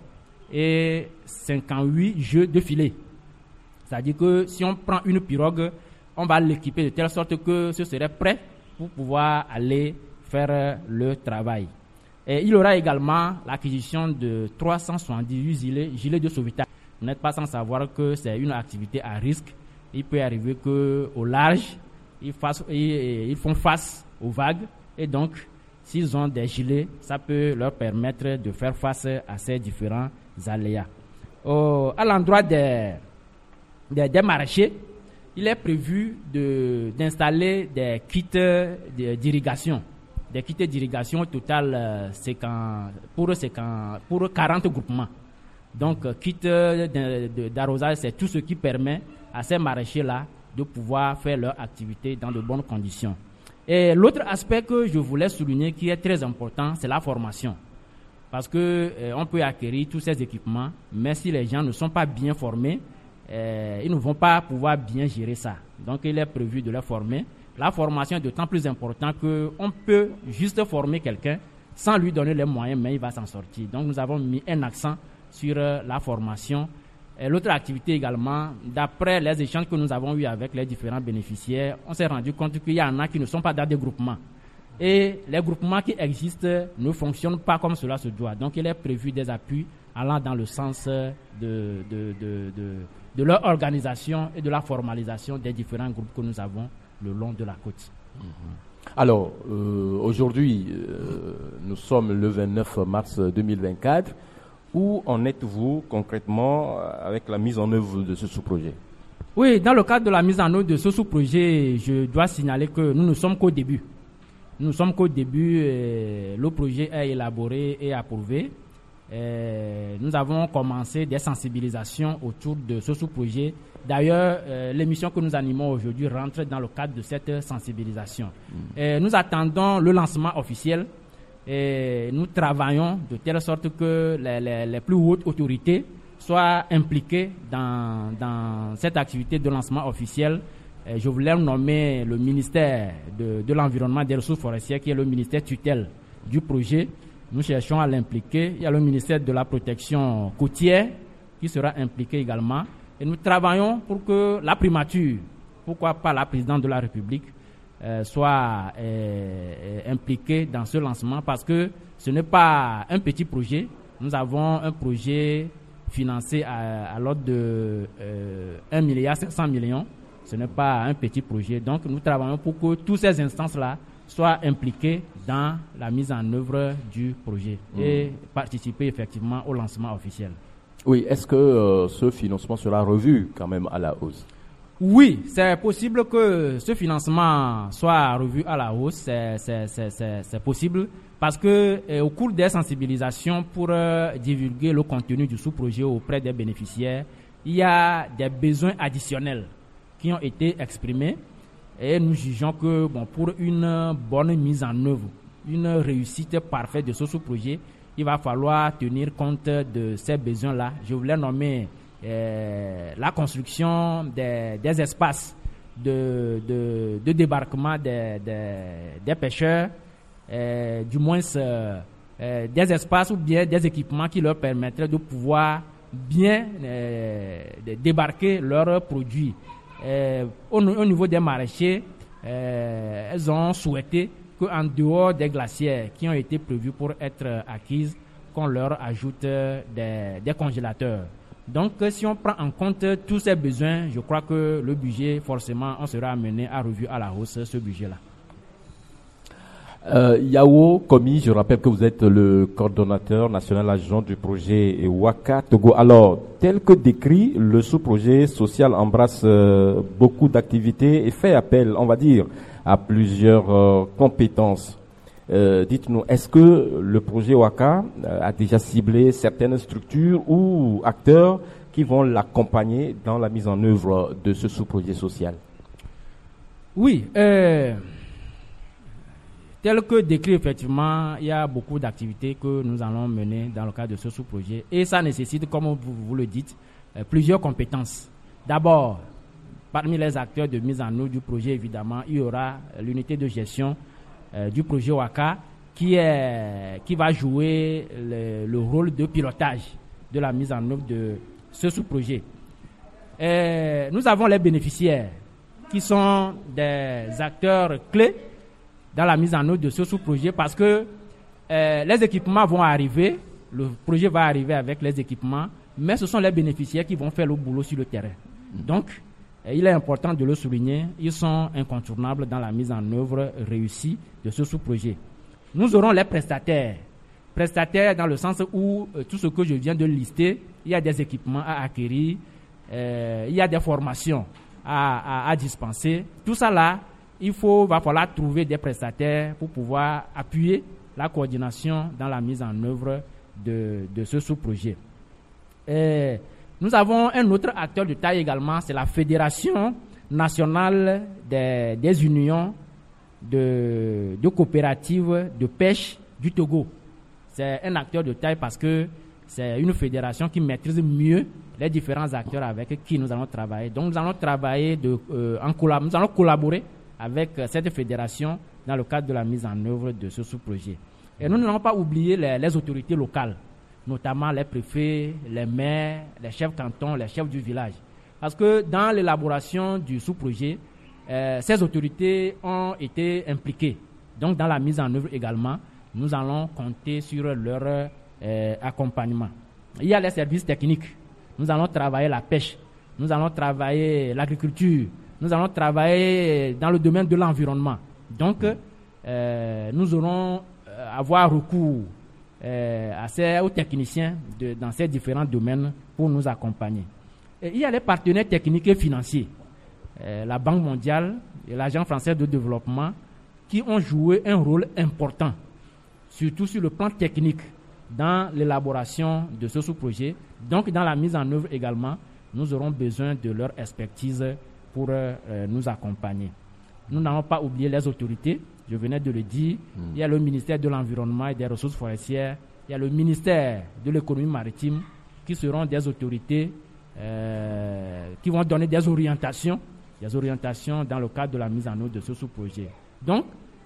et cinquante-huit jeux de filet. C'est-à-dire que si on prend une pirogue, on va l'équiper de telle sorte que ce serait prêt pour pouvoir aller faire le travail. Et il y aura également l'acquisition de trois cent soixante-dix-huit gilets, gilets de sauvetage. Vous n'êtes pas sans savoir que c'est une activité à risque. Il peut arriver qu'au large, ils, fassent, ils, ils font face aux vagues. Et donc, s'ils ont des gilets, ça peut leur permettre de faire face à ces différents aléas. Au, à l'endroit des, des, des maraîchers, il est prévu de, d'installer des kits d'irrigation. Des kits d'irrigation au total euh, cinquante, pour, cinquante, pour quarante groupements. Donc, euh, kit de, de, d'arrosage, c'est tout ce qui permet à ces maraîchers-là de pouvoir faire leur activité dans de bonnes conditions. Et l'autre aspect que je voulais souligner qui est très important, c'est la formation. Parce que euh, on peut acquérir tous ces équipements, mais si les gens ne sont pas bien formés, euh, ils ne vont pas pouvoir bien gérer ça. Donc, il est prévu de les former. La formation est d'autant plus importante qu'on peut juste former quelqu'un sans lui donner les moyens, mais il va s'en sortir. Donc, nous avons mis un accent sur euh, la formation. Et l'autre activité également, d'après les échanges que nous avons eus avec les différents bénéficiaires, on s'est rendu compte qu'il y en a qui ne sont pas dans des groupements. Et les groupements qui existent ne fonctionnent pas comme cela se doit. Donc, il est prévu des appuis allant dans le sens de, de, de, de, de leur organisation et de la formalisation des différents groupes que nous avons le long de la côte. Alors, euh, aujourd'hui, euh, nous sommes le vingt-neuf mars deux mille vingt-quatre. Où en êtes-vous concrètement avec la mise en œuvre de ce sous-projet? Oui, dans le cadre de la mise en œuvre de ce sous-projet, je dois signaler que nous ne sommes qu'au début. Nous ne sommes qu'au début. Euh, le projet est élaboré et approuvé. Euh, nous avons commencé des sensibilisations autour de ce sous-projet. D'ailleurs, euh, l'émission que nous animons aujourd'hui rentre dans le cadre de cette sensibilisation. Mmh. Euh, nous attendons le lancement officiel et nous travaillons de telle sorte que les, les, les plus hautes autorités soient impliquées dans, dans cette activité de lancement officiel. Et je voulais nommer le ministère de, de l'Environnement et des Ressources forestières, qui est le ministère tutelle du projet. Nous cherchons à l'impliquer. Il y a le ministère de la Protection côtière qui sera impliqué également. Et nous travaillons pour que la primature, pourquoi pas la présidente de la République, euh, soit euh, impliquée dans ce lancement, parce que ce n'est pas un petit projet. Nous avons un projet financé à, à l'ordre de euh, un milliard cinq cents millions. Ce n'est pas un petit projet. Donc nous travaillons pour que toutes ces instances-là soient impliqués dans la mise en œuvre du projet mmh. et participer effectivement au lancement officiel. Oui, est-ce que euh, ce financement sera revu quand même à la hausse? Oui, c'est possible que ce financement soit revu à la hausse, c'est, c'est, c'est, c'est, c'est possible parce que euh, au cours des sensibilisations pour euh, divulguer le contenu du sous-projet auprès des bénéficiaires, il y a des besoins additionnels qui ont été exprimés et nous jugeons que bon, pour une bonne mise en œuvre, une réussite parfaite de ce sous-projet, il va falloir tenir compte de ces besoins-là. Je voulais nommer euh, la construction des, des espaces de, de, de débarquement des, des, des pêcheurs, euh, du moins euh, euh, des espaces ou bien des équipements qui leur permettraient de pouvoir bien euh, de débarquer leurs produits. Euh, au, au niveau des maraîchers, euh, elles ont souhaité qu'en dehors des glacières qui ont été prévues pour être acquises, qu'on leur ajoute des, des congélateurs. Donc, si on prend en compte tous ces besoins, je crois que le budget, forcément, on sera amené à revu à la hausse ce budget-là. Euh, Yao Komi, je rappelle que vous êtes le coordonnateur national adjoint du projet Waka Togo. Alors, tel que décrit, le sous-projet social embrasse euh, beaucoup d'activités et fait appel, on va dire, à plusieurs euh, compétences. Euh, dites-nous, est-ce que le projet Waka euh, a déjà ciblé certaines structures ou acteurs qui vont l'accompagner dans la mise en œuvre de ce sous-projet social? Oui, euh, tel que décrit effectivement, il y a beaucoup d'activités que nous allons mener dans le cadre de ce sous-projet et ça nécessite, comme vous, vous le dites, euh, plusieurs compétences. D'abord, parmi les acteurs de mise en œuvre du projet, évidemment, il y aura l'unité de gestion euh, du projet Waka qui, est, qui va jouer le, le rôle de pilotage de la mise en œuvre de ce sous-projet. Et nous avons les bénéficiaires qui sont des acteurs clés dans la mise en œuvre de ce sous-projet parce que euh, les équipements vont arriver, le projet va arriver avec les équipements, mais ce sont les bénéficiaires qui vont faire le boulot sur le terrain. Donc, euh, il est important de le souligner, ils sont incontournables dans la mise en œuvre réussie de ce sous-projet. Nous aurons les prestataires. Prestataires dans le sens où euh, tout ce que je viens de lister, il y a des équipements à acquérir, euh, il y a des formations à, à, à dispenser. Tout ça là, il faut, va falloir trouver des prestataires pour pouvoir appuyer la coordination dans la mise en œuvre de, de ce sous-projet. Et nous avons un autre acteur de taille également, c'est la Fédération nationale des, des unions de, de coopératives de pêche du Togo. C'est un acteur de taille parce que c'est une fédération qui maîtrise mieux les différents acteurs avec qui nous allons travailler. Donc nous allons travailler de, euh, en collab- nous allons collaborer avec cette fédération dans le cadre de la mise en œuvre de ce sous-projet. Et nous n'allons pas oublier les, les autorités locales, notamment les préfets, les maires, les chefs cantons, les chefs du village. Parce que dans l'élaboration du sous-projet, euh, ces autorités ont été impliquées. Donc dans la mise en œuvre également, nous allons compter sur leur euh, accompagnement. Il y a les services techniques. Nous allons travailler la pêche, nous allons travailler l'agriculture, nous allons travailler dans le domaine de l'environnement. Donc, euh, nous aurons euh, avoir recours euh, à ces, aux techniciens de, dans ces différents domaines pour nous accompagner. Et il y a les partenaires techniques et financiers, euh, la Banque mondiale et l'Agence française de développement, qui ont joué un rôle important, surtout sur le plan technique, dans l'élaboration de ce sous-projet. Donc, dans la mise en œuvre également, nous aurons besoin de leur expertise pour euh, nous accompagner. Nous n'allons pas oublier les autorités, je venais de le dire. Mmh. Il y a le ministère de l'Environnement et des Ressources forestières, il y a le ministère de l'Économie maritime, qui seront des autorités euh, qui vont donner des orientations, des orientations dans le cadre de la mise en œuvre de ce sous-projet. Donc,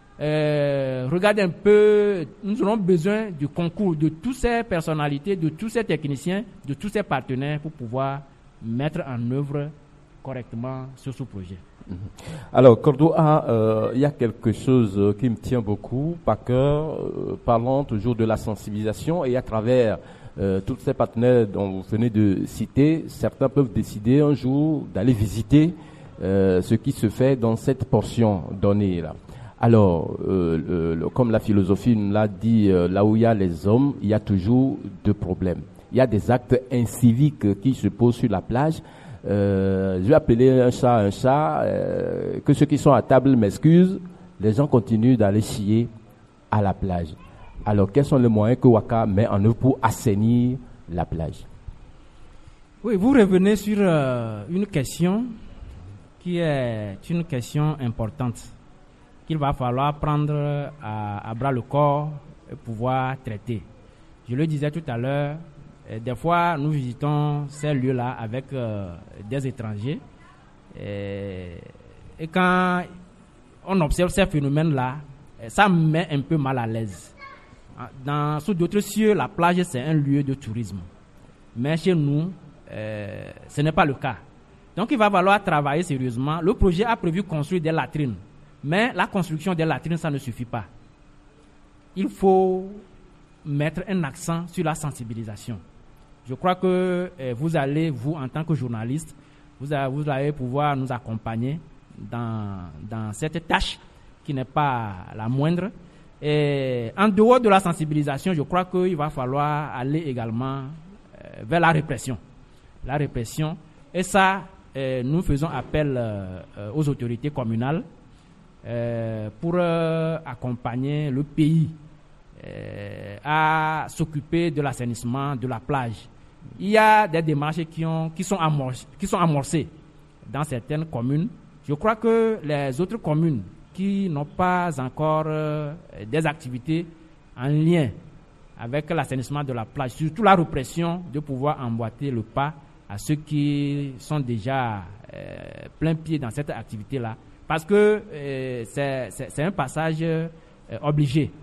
Euh, regardez un peu, nous aurons besoin du concours de toutes ces personnalités, de tous ces techniciens, de tous ces partenaires pour pouvoir mettre en œuvre correctement ce sous-projet. Alors, Cordoa, euh, il y a quelque chose qui me tient beaucoup par cœur. Euh, parlons toujours de la sensibilisation et à travers euh, tous ces partenaires dont vous venez de citer, certains peuvent décider un jour d'aller visiter euh, ce qui se fait dans cette portion donnée là. Alors, euh, le, le, comme la philosophie nous l'a dit, euh, là où il y a les hommes, il y a toujours deux problèmes. Il y a des actes inciviques qui se posent sur la plage. Euh, je vais appeler un chat un chat, euh, que ceux qui sont à table m'excusent, les gens continuent d'aller chier à la plage. Alors, quels sont les moyens que Waka met en œuvre pour assainir la plage? Oui, vous revenez sur euh, une question qui est une question importante, qu'il va falloir prendre à, à bras le corps et pouvoir traiter. Je le disais tout à l'heure, euh, des fois nous visitons ces lieux-là avec euh, des étrangers et, et quand on observe ces phénomènes-là, ça me met un peu mal à l'aise. Dans, sous d'autres cieux, la plage c'est un lieu de tourisme, mais chez nous, euh, ce n'est pas le cas. Donc il va falloir travailler sérieusement. Le projet a prévu construire des latrines, mais la construction des latrines, ça ne suffit pas. Il faut mettre un accent sur la sensibilisation. Je crois que euh, vous allez, vous en tant que journaliste, vous, a, vous allez pouvoir nous accompagner dans, dans cette tâche qui n'est pas la moindre. Et en dehors de la sensibilisation, je crois qu'il va falloir aller également euh, vers la répression. La répression, et ça, euh, nous faisons appel euh, aux autorités communales euh, pour euh, accompagner le pays euh, à s'occuper de l'assainissement de la plage. Il y a des démarches qui, ont, qui, sont amorcées, qui sont amorcées dans certaines communes. Je crois que les autres communes qui n'ont pas encore euh, des activités en lien avec l'assainissement de la plage, surtout la répression, de pouvoir emboîter le pas à ceux qui sont déjà euh, plein pied dans cette activité-là, parce que euh, c'est, c'est, c'est un passage euh, obligé.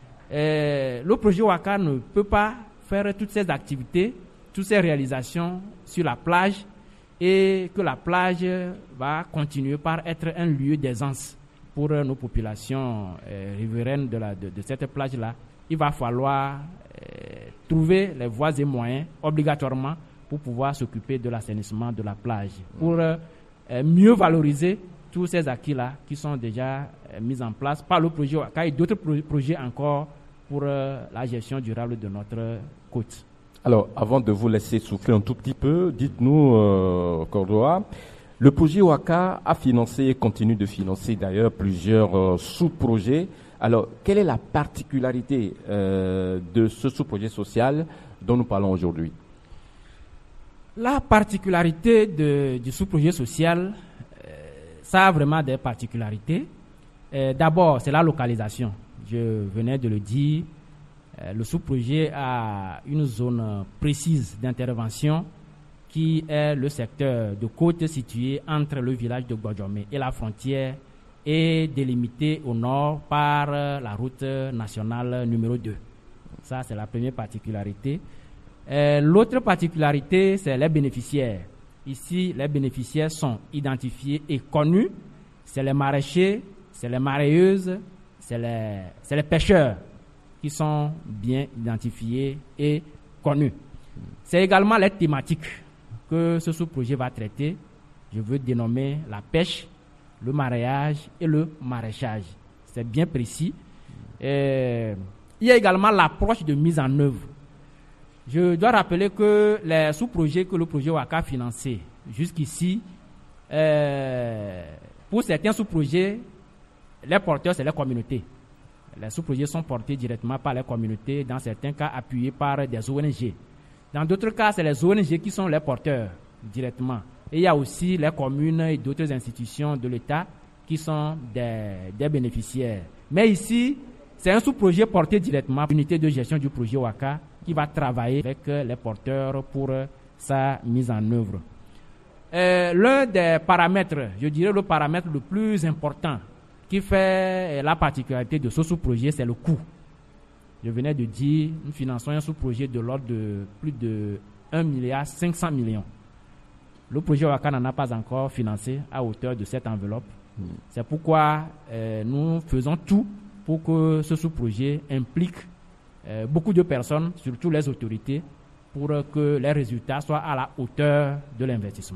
Euh, le projet Waka ne peut pas faire toutes ces activités, toutes ces réalisations sur la plage, et que la plage va continuer par être un lieu d'aisance pour nos populations euh, riveraines de, la, de, de cette plage-là. Il va falloir euh, trouver les voies et moyens obligatoirement pour pouvoir s'occuper de l'assainissement de la plage, pour euh, mieux valoriser tous ces acquis-là qui sont déjà euh, mis en place par le projet Waka et d'autres pro- projets encore pour euh, la gestion durable de notre côte. Alors, avant de vous laisser souffler un tout petit peu, dites-nous, euh, Cordoa, le projet Waka a financé et continue de financer d'ailleurs plusieurs euh, sous-projets. Alors, quelle est la particularité euh, de ce sous-projet social dont nous parlons aujourd'hui? La particularité de, du sous-projet social, euh, ça a vraiment des particularités. Euh, d'abord, c'est la localisation. Je venais de le dire, euh, le sous-projet a une zone précise d'intervention qui est le secteur de côte situé entre le village de Gbodjomé et la frontière est délimité au nord par la route nationale numéro deux. Ça, c'est la première particularité. Euh, l'autre particularité, c'est les bénéficiaires. Ici, les bénéficiaires sont identifiés et connus. C'est les maraîchers, c'est les marailleuses, c'est les, c'est les pêcheurs qui sont bien identifiés et connus. C'est également les thématiques que ce sous-projet va traiter. Je veux dénommer la pêche, le maraîchage et le maraîchage. C'est bien précis. Euh, il y a également l'approche de mise en œuvre. Je dois rappeler que les sous-projets que le projet Waka a financés jusqu'ici, euh, pour certains sous-projets, les porteurs, c'est les communautés. Les sous-projets sont portés directement par les communautés, dans certains cas appuyés par des O N G. Dans d'autres cas, c'est les O N G qui sont les porteurs directement. Et il y a aussi les communes et d'autres institutions de l'État qui sont des, des bénéficiaires. Mais ici, c'est un sous-projet porté directement par l'unité de gestion du projet Waka qui va travailler avec les porteurs pour sa mise en œuvre. Euh, l'un des paramètres, je dirais le paramètre le plus important qui fait la particularité de ce sous-projet, c'est le coût. Je venais de dire, nous finançons un sous-projet de l'ordre de plus de un milliard cinq cents millions. Le projet Waka n'en a pas encore financé à hauteur de cette enveloppe. Mmh. C'est pourquoi euh, nous faisons tout pour que ce sous-projet implique euh, beaucoup de personnes, surtout les autorités, pour que les résultats soient à la hauteur de l'investissement.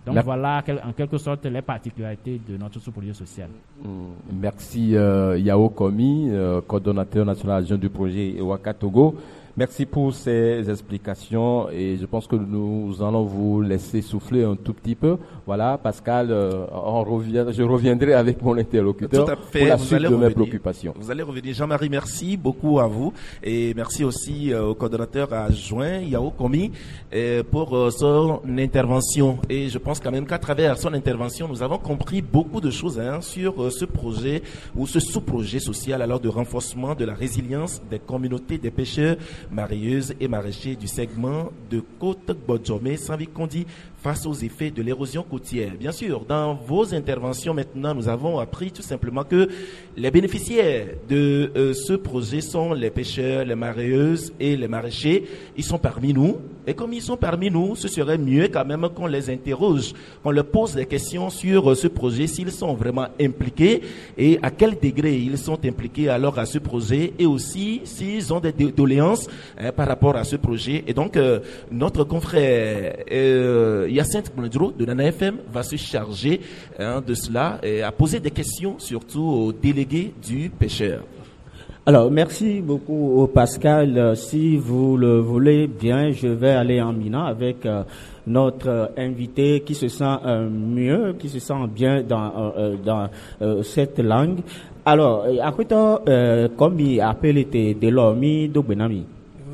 Donc Merci. Voilà en quelque sorte les particularités de notre sous-projet social. Merci euh, Yao Komi, euh, coordonnateur national adjoint du projet Ewaka Togo. Merci pour ces explications et je pense que nous allons vous laisser souffler un tout petit peu. Voilà, Pascal, euh, on revient, je reviendrai avec mon interlocuteur pour la vous suite de revenir. mes préoccupations. Vous allez revenir. Jean-Marie, merci beaucoup à vous et merci aussi euh, au coordonnateur adjoint Yao Komi euh, pour euh, son intervention. Et je pense quand même qu'à travers son intervention, nous avons compris beaucoup de choses hein, sur euh, ce projet ou ce sous-projet social alors de renforcement de la résilience des communautés des pêcheurs mareyeuses et maraîchers du segment de côte Bodjomé, Sanvikondi, face aux effets de l'érosion côtière. Bien sûr, dans vos interventions maintenant, nous avons appris tout simplement que les bénéficiaires de euh, ce projet sont les pêcheurs, les mareyeuses et les maraîchers. Ils sont parmi nous. Et comme ils sont parmi nous, ce serait mieux quand même qu'on les interroge, qu'on leur pose des questions sur euh, ce projet, s'ils sont vraiment impliqués et à quel degré ils sont impliqués alors à ce projet et aussi s'ils ont des doléances hein, par rapport à ce projet. Et donc, euh, notre confrère euh, Hyacinthe Blondro de Nana F M va se charger hein, de cela et à poser des questions surtout aux délégués du pêcheur. Alors, merci beaucoup au Pascal. Euh, si vous le voulez bien, je vais aller en Mina avec euh, notre euh, invité qui se sent euh, mieux, qui se sent bien dans, euh, dans euh, cette langue. Alors, à côté, euh, comme il appelle était de l'homme d'Obenami.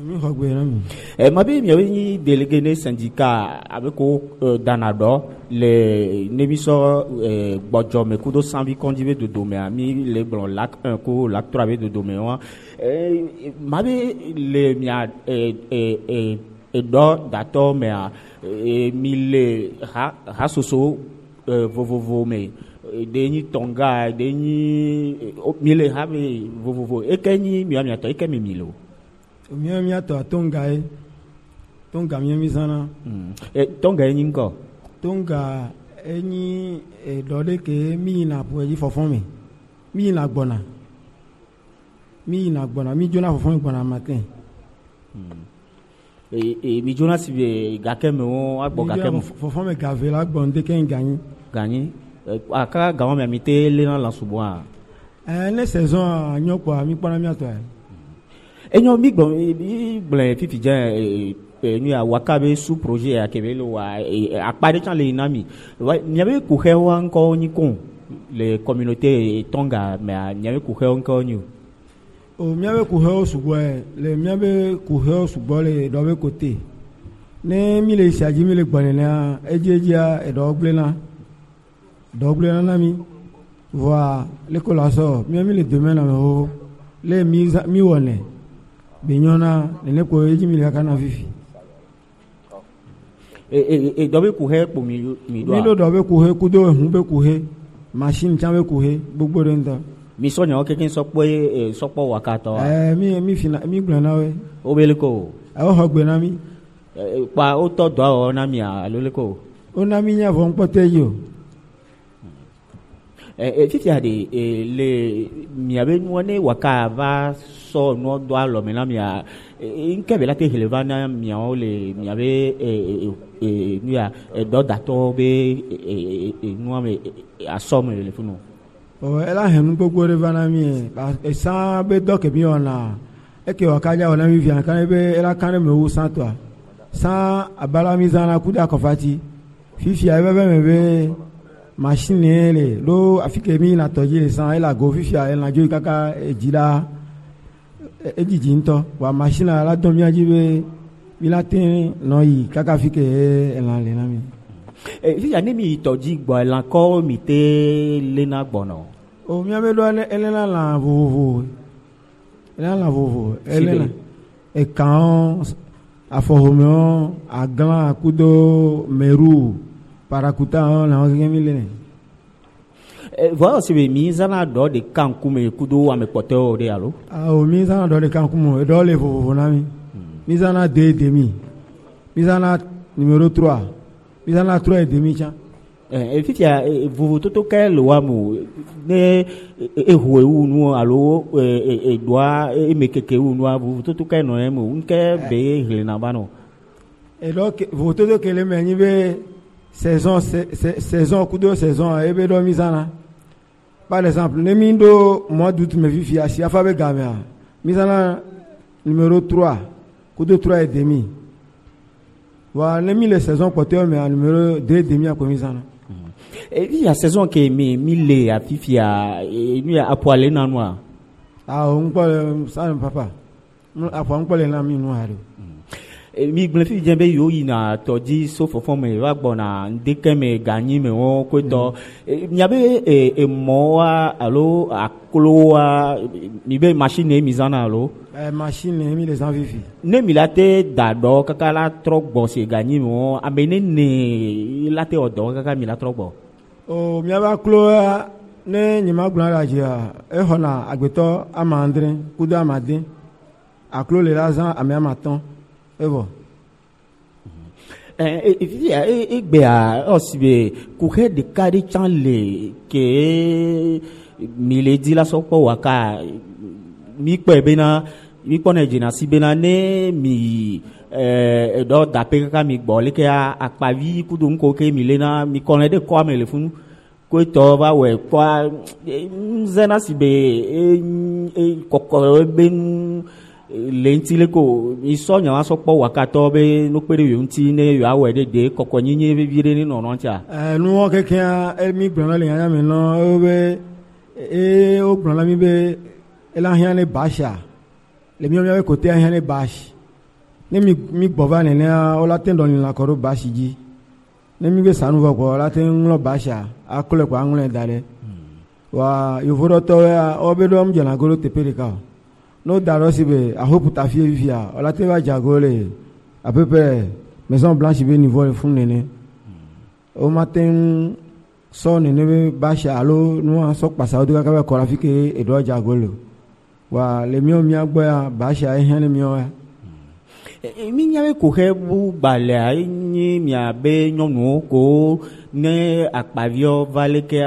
Eh, ma bien, il y a un délégué syndicat avec euh, Danado, les Némiso, euh, Bodjom, Kudo Sambi Kondive de Doméami, les Blancs Lac un coup, Lac trois de Doméois. Eh, ma bien, les Mia, et, et, et, et, d'or, d'ator, mais, et, mille, rasoso, euh, vovovo, mais, deni tonga, deni, mille, habe, vovovo, et kenyi, miamiato, et kemi milo. Mia mia to tonga e tonga mia misana e tonga e nyinko tonga enyi e dode ke mi na po yi fofon mi mi na gbona mi na gbona mi jona fofon gbona matin e e mi jona si be gakeme won agbo gakeme fofon me gave la gbon de ken gagni gagni aka gawon mi amite le na lansubo a eh ne saison anyopo mi pona mi ato enyo mi gbon bi blen fifi jan ni awakabe sous projet akebelo wa apade chan le nami nyabe ku hewa nko ni kon les communautés tonga mais nyabe ku hewa nko ni o miabe ku hewa subo le miabe ku hewa subo le do be côté ne mi le saji mi le gbon na ejejia e do gble na do gble na nami wa le ko la so mi mi le demain na ho le mi mi wone Binyona nene ko eji mi la kana vivi e e e dobe ku he po mi mi do mi do dobe ku he ku do ehun be ku he machine chan be ku he gbogbo re nda mi so yan keken so pe so po wakato eh mi mi fina mi gbon na we o bele ko a o hogbe na mi pa o to do o na mi a lo le ko o na mi nya von pote yo e fifi ade le mi abe woni waka va so no do alo me na mi a nke be la te releva na mi o le mi abe e e ni a do dato be e no me asome le funu o ela henu gbogbo re va na mi e san be do ke bi ona e ke waka ja ona mi vi an kan be ela kan me wo san to san abala mi zana kuda kofati fifi abe be me be machine le lo afike mi na toji le san ela go fifi a ela jo kaka ejila ejiji nto wa machine ala don mi ajibe bilatin no yi kaka fike ela le na mi e fifi ani mi toji gbo ela ko mi te le na gbono o mi abe do ele la la vovo ele la vovo ele e kan afohomo aglan akudo meru parakuta na ngemi eh voilà c'est mise na do de kankume kudo wa me pote o de alo ah o mise na do de kankume do le fofo na mi mise na deux demi mise na numéro trois mise na trois et demi cha eh e fitia vous toto quel wa mu ne e huwe unu alo e doa e mekeke unu vous toto quel no mu unke be hele na bano e do vous toto quel me ni be saison saison coup de saison et be do misana par exemple ne mindo mois d'août me vivi ici afa be gamia misana numéro trois coup de trois et demi wa ne mi les saisons porteur mais en numéro deux et demi à misana et il y a saison que mi mille a fifi a nu a poilé na noir ah on parle ça papa a on parle na mi noir mi gble fi jembe yo ina to di so fofo me wa gbona ndeke me ganyi me won ko to mi abe e mo wa alo akolo wa mi be machine mi zana alo eh machine mi les envivi ne mi late dado kaka la trok bo se ganyi mo abene ne late odo kaka mi la trok bo o mi aba klo ne ni ma gbona la jia e hona agbeto amandre kudo amade aklo le lazan ame amaton evo eh eh eh be a osibe ku he de kari chanle ke mi le di la sopo waka mi pe be na mi po na jina si be na ne mi eh do da pe ka mi gbo le ke apavi ku dun ko ke mi le na mi kon le de ko me le fun ko to ba we kwa zena si be e kokoro be lentile ko isonya wa sopo wakato be no pere yo nti ne yo awe de de kokonyinye be bire ni no no ntia eh nu o keke e mi gbona le yan mi no o be e o gbona mi be e la yan ne basha le mi o mi ko te yan ne bash ne mi mi gbova ne ne o la ten don la ko ro bashi ji ne mi be sanu ko la ten lo basha akole ko angle dale wa yo voro to o be do am jana goro te pere ka no daro sibe a hope ta fie vivia ola te va jagole à peu près maison blanche be niveau le fun nene au matin so nene ba sha alo no so pasa o de ka ko la fi ke e do jagole wa le mi o mi agbo ya ba sha e hen le mi o ya mi nyawe ko he bu bale ai ni mi abe nyonu ko ne akpavio vale ke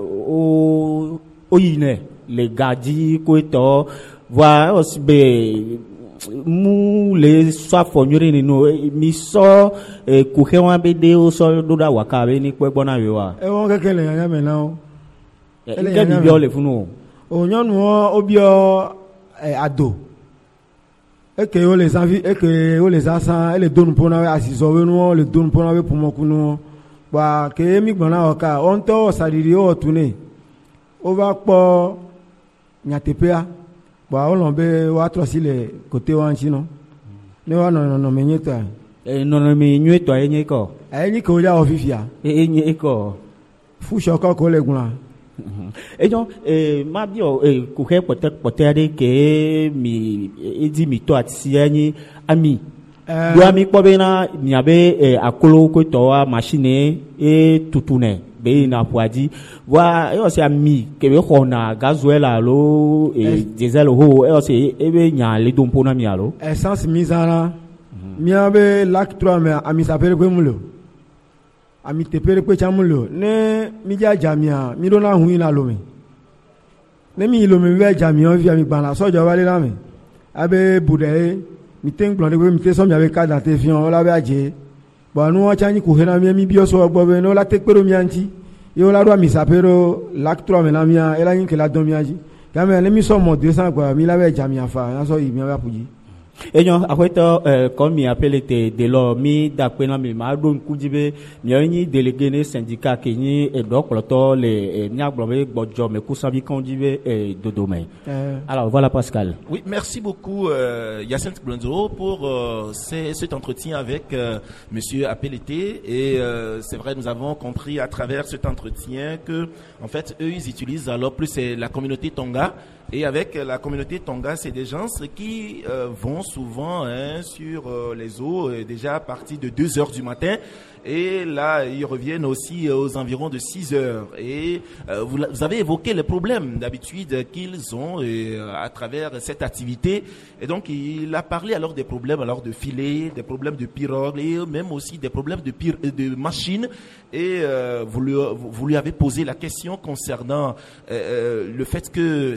o o yine le gadi ko to wa osbe mu le so afonyore ni no mi so ku he wa be de o so do da waka be ni pe gbona we wa e won keke le yan me na o ele ke bi o le funu o nyonu o bi o ado e ke o les envie e ke o les asan e le donu pona asizo we no le donu pona we pomoku no wa ke mi gbona o ka on to sadiri o tune o va po nyatepea ba o lon be wa tro si le côté wan chi no ne wa no no me nyeta e no no me nyeto e nyeko e nyi ko ja ofifia e nyeko fu shoko ko le gunla e jo e ma bi o e ku he pote pote de ke mi e di mi to ati anyi ami do ami po be na mi abe akolo ko to a machine e tutune be na poadi wa e o se ami ke be khona gazuela lo e diesel ho e o se e be nya le dompo na mi alo essence misana mi abe lac trois mais ami sapere ko mulo ami tepere ko chamulo ne mi ja jamia mi do na hu ina lo mi ne mi lo mi be jamia vi ami bana sojo wale na mi abe bude mi ten blonde ko mi te so mi abe ka da te fion la be aje bon nous on change ko hena mi mi bio so gbo be no la te pero mi anti yo la do mi sapero lac trois mais na mi e la yin ke la do mi aji ka me le mi so mo deux cents quoi mi la be jamia fa na so yi mi ba puji et non après to comme mi appelle te de lo mi da pe na mi ma do nkujibe mi yin délégué ne syndicat ke ni e do kloto le ni agbobe gbojo me ku sabi kan jibe e dodo me alors voilà Pascal. Oui, merci beaucoup euh, Hyacinthe Blonzo pour euh, ces, cet entretien avec euh, monsieur Appelete et euh, c'est vrai nous avons compris à travers cet entretien que en fait eux ils utilisent alors plus c'est la communauté Tonga. Et avec la communauté Tonga, c'est des gens qui euh, vont souvent hein, sur euh, les eaux euh, déjà à partir de deux heures du matin. Et là, ils reviennent aussi euh, aux environs de six heures. Et euh, vous, vous avez évoqué les problèmes d'habitude qu'ils ont euh, à travers cette activité. Et donc, il a parlé alors des problèmes alors de filets, des problèmes de pirogues et même aussi des problèmes de, pire, de machines. Et euh, vous, lui, vous lui avez posé la question concernant euh, le fait que s'ils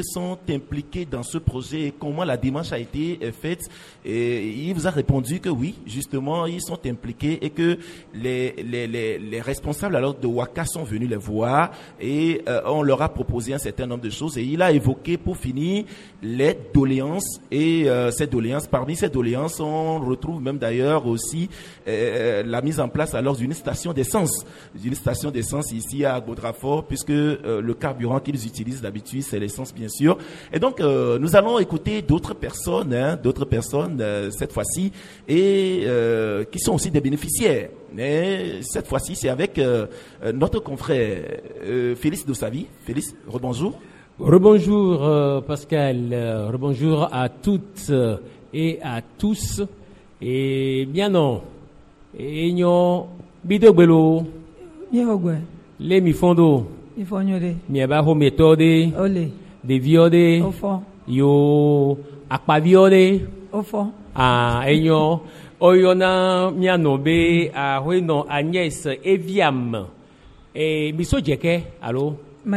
ils sont impliqués dans ce projet et comment la démarche a été faite. Et il vous a répondu que oui, justement, ils sont impliqués et que les, les, les, les responsables alors de Waka sont venus les voir et euh, on leur a proposé un certain nombre de choses et il a évoqué pour finir les doléances et euh, ces doléances, parmi ces doléances, on retrouve même d'ailleurs aussi euh, la mise en place alors d'une station d'essence, d'une station d'essence ici à Gaudrafort puisque euh, le carburant qu'ils utilisent d'habitude c'est l'essence bien sûr. Et donc euh, nous allons écouter d'autres personnes, hein, d'autres personnes euh, cette fois-ci et euh, qui sont aussi des bénéficiaires. Mais cette fois-ci c'est avec euh, notre confrère euh, Félix Dossavi. Félix, rebonjour. Rebonjour euh, Pascal, euh, rebonjour à toutes euh, et à tous. Et bien non, et non, bidobelo, les mi fondo, mi abajo méthode, des viode, yo akpaviode, ah enyo, oyona mianobe a hueno Agnès Eviam, et miso jeke, allo.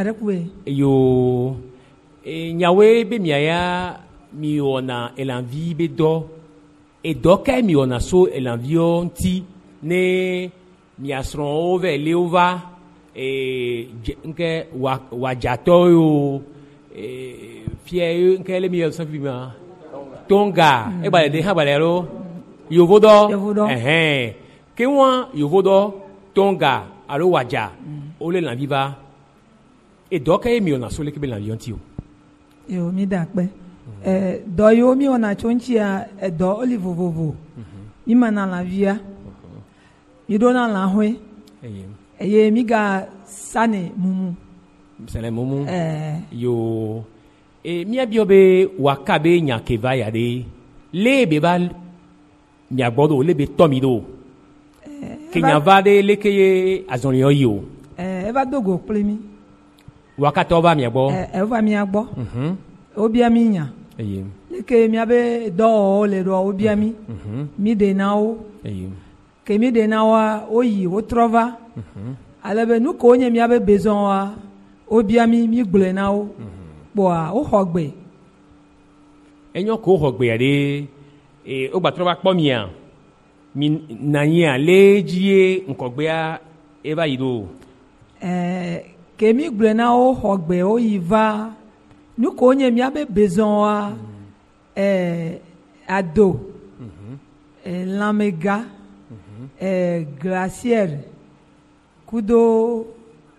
Yo e nyawe be miaya mi ona elanvi be do e do ka mi ona so elanvio nti ne mi asron ove leova e nke wa wajato yo e fie nke le mi osafima tonga e ba de ha ba le ro yo vodo eh eh ke wa yo vodo tonga alo waja o le lanviva et donc il y a une seule qui est l'avion tio. Yo mi dakpe. Eh do yo mi ona chonchia e do olivo vovo. Mi mana la via. Mi dona la hwe. Eh ye mi ga sane mumu. Sane mumu. Eh yo e mi abiobe wakabe nya keva ya de. Le bebal nya bodo le be tomido. Eh kenya vade le keye azonyo yo. Eh eva dogo plemi. Wakati oba mi agbo. Eh, oba mi agbo. Mhm. Obia mi nya. Eye. Ke mi abe do le do obia mi. Mhm. Mi de nawo. Eye. Ke mi de nawa oyi o trova. Mhm. Alebe nu ko nye mi abe besoin wa obia mi mi gble nawo. Mhm. Bo a o hogbe. Enyo ko hogbe ade e o gba trova po mi an. Mi nanya lejie nkogbe a eva ido. Eh kemi gble na o hogbe o yiva nu ko nye mi abe besoin wa eh ado mm-hmm. eh lamega mm-hmm. eh glacière kudo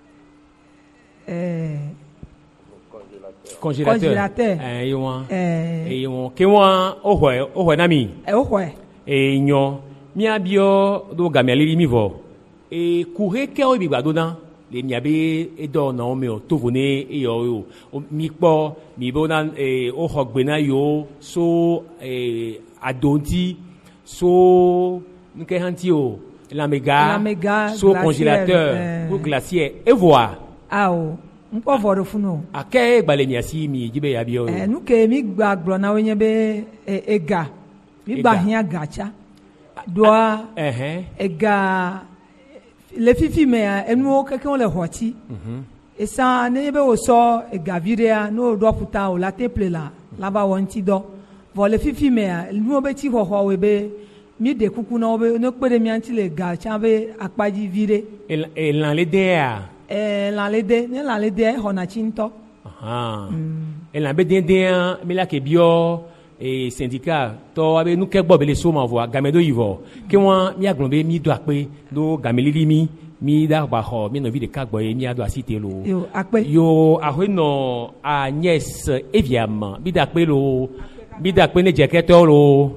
eh congélateur congélateur eh yon eh eh yon ke wa o hwe o hwe na mi eh o hwe eh nyo mi abio do gameli mi vo e kuhe ke o bi gbado na les miabe edo na ome o tovone e yo yo mi po mi bona e o hogbena yo so e adonti so nke hanti o la mega, la mega so congélateur euh, ou glacier et voir ah o npo vodo funo ake gbale mi asi mi jibe ya bio eh nu ke mi gba gbo na onye be ega mi gba hia gacha doa eh eh ega le fifi me enu keke on le hoti mhm e sa ne be o so e gavirea no do puta o la temple la la ba wonti do vo le fifi me enu be ti ho ho we be mi de kuku na obe no pere mi anti le ga cha be apaji vire e lan le de a e lan le de ne lan le de ho na chinto aha e lan be de de mi la ke bio et syndicat to abe nu ke gbo be le so ma vo gamedo yivo ke won mi aglombe mi do ape do gamelili mi mi da ba ho mi no vi de ka gbo mi ado asite lo yo ape yo ahweno Agnès Eviam bi da pe lo bi da pe ne jeketo lo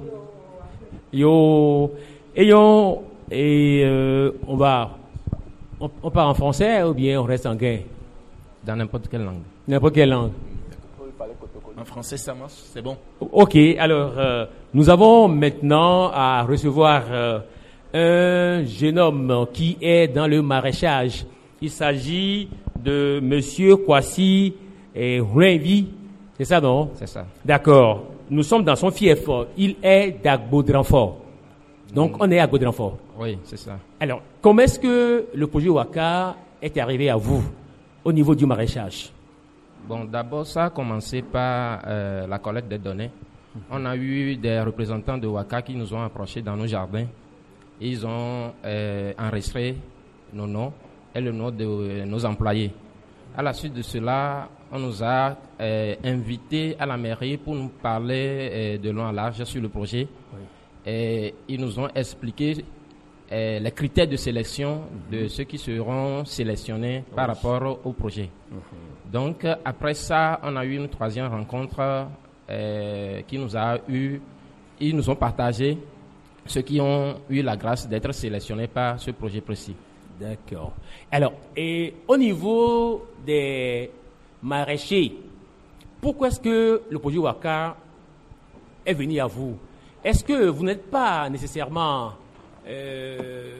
yo et yo et euh, on va on, on part en français ou bien on reste en anglais dans n'importe quelle langue n'importe quelle langue. En français, ça marche, c'est bon. Ok, alors euh, nous avons maintenant à recevoir euh, un jeune homme qui est dans le maraîchage. Il s'agit de Monsieur Kwasi Renvi. C'est ça, non? C'est ça. D'accord. Nous sommes dans son fief. Il est d'Agbodranfort. Donc, mm. on est à Godranfort. Oui, c'est ça. Alors, comment est-ce que le projet Waka est arrivé à vous au niveau du maraîchage? Bon, d'abord, ça a commencé par euh, la collecte des données. On a eu des représentants de Waka qui nous ont approchés dans nos jardins. Ils ont euh, enregistré nos noms et le nom de euh, nos employés. À la suite de cela, on nous a euh, invités à la mairie pour nous parler euh, de long en large sur le projet. Oui. Et ils nous ont expliqué euh, les critères de sélection mm-hmm. de ceux qui seront sélectionnés oui. par rapport au projet. Mm-hmm. Donc, après ça, on a eu une troisième rencontre euh, qui nous a eu, ils nous ont partagé ceux qui ont eu la grâce d'être sélectionnés par ce projet précis. D'accord. Alors, et au niveau des maraîchers, pourquoi est-ce que le projet Waka est venu à vous? Est-ce que vous n'êtes pas nécessairement euh,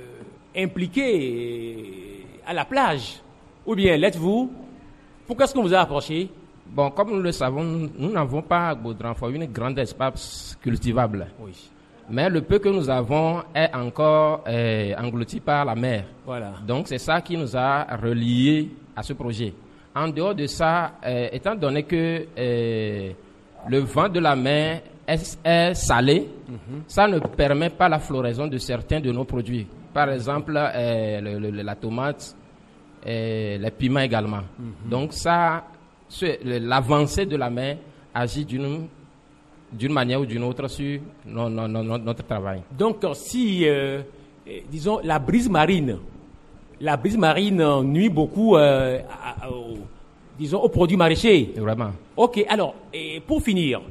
impliqué à la plage? Ou bien l'êtes-vous? Pourquoi est-ce qu'on vous a approché? Bon, comme nous le savons, nous n'avons pas à Baudranfort une grande espace cultivable. Oui. Mais le peu que nous avons est encore euh, englouti par la mer. Voilà. Donc c'est ça qui nous a reliés à ce projet. En dehors de ça, euh, étant donné que euh, le vent de la mer est, est salé, mm-hmm. ça ne permet pas la floraison de certains de nos produits. Par exemple, euh, le, le, la tomate, euh, les piments également. Mm-hmm. Donc ça, ce, l'avancée de la mer agit d'une d'une manière ou d'une autre sur no, no, no, no, notre travail. Donc, si, euh, eh, disons, la brise marine, la brise marine euh, nuit beaucoup, euh, à, à, au, disons, aux produits maraîchers. Vraiment. Ok, alors, et pour finir,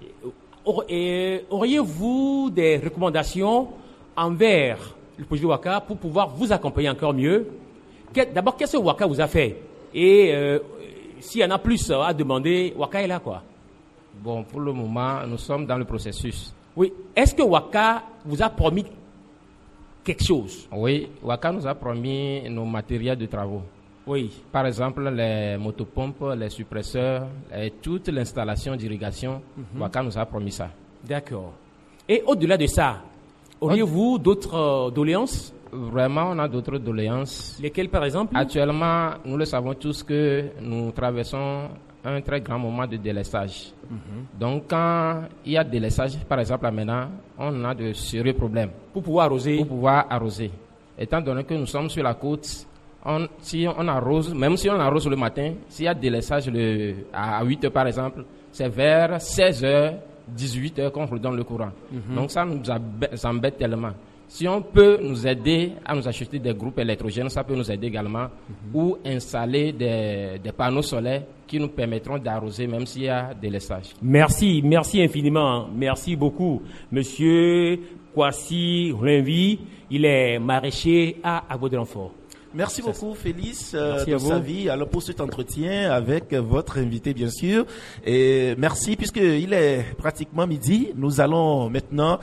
or, et, auriez-vous des recommandations envers le projet Waka pour pouvoir vous accompagner encore mieux? Quel, d'abord, qu'est-ce que Waka vous a fait? Et euh, s'il y en a plus à demander, Waka est là, quoi. Bon, pour le moment, nous sommes dans le processus. Oui. Est-ce que Waka vous a promis quelque chose? Oui, Waka nous a promis nos matériels de travaux. Oui. Par exemple, les motopompes, les suppresseurs, et toute l'installation d'irrigation, mm-hmm. Waka nous a promis ça. D'accord. Et au-delà de ça, auriez-vous d'autres euh, doléances? Vraiment, on a d'autres doléances. Lesquelles, par exemple? Actuellement, nous le savons tous que nous traversons un très grand moment de délaissage. Mm-hmm. Donc, quand il y a délaissage, par exemple, maintenant, on a de sérieux problèmes. Pour pouvoir arroser. Pour pouvoir arroser. Étant donné que nous sommes sur la côte, on, si on arrose, même si on arrose le matin, s'il y a délaissage le, à huit heures, par exemple, c'est vers seize heures, dix-huit heures qu'on redonne le courant. Mm-hmm. Donc, ça nous embête tellement. Si on peut nous aider à nous acheter des groupes électrogènes, ça peut nous aider également, mm-hmm. ou installer des, des panneaux solaires qui nous permettront d'arroser même s'il y a des laissages. Merci, merci infiniment, merci beaucoup. Monsieur Kwasi Renvi, il est maraîcher à Agbo-de-Renfort. Merci beaucoup, Félix, euh, de sa vie. Alors, pour cet entretien avec votre invité, bien sûr. Et merci, puisqu'il est pratiquement midi. Nous allons maintenant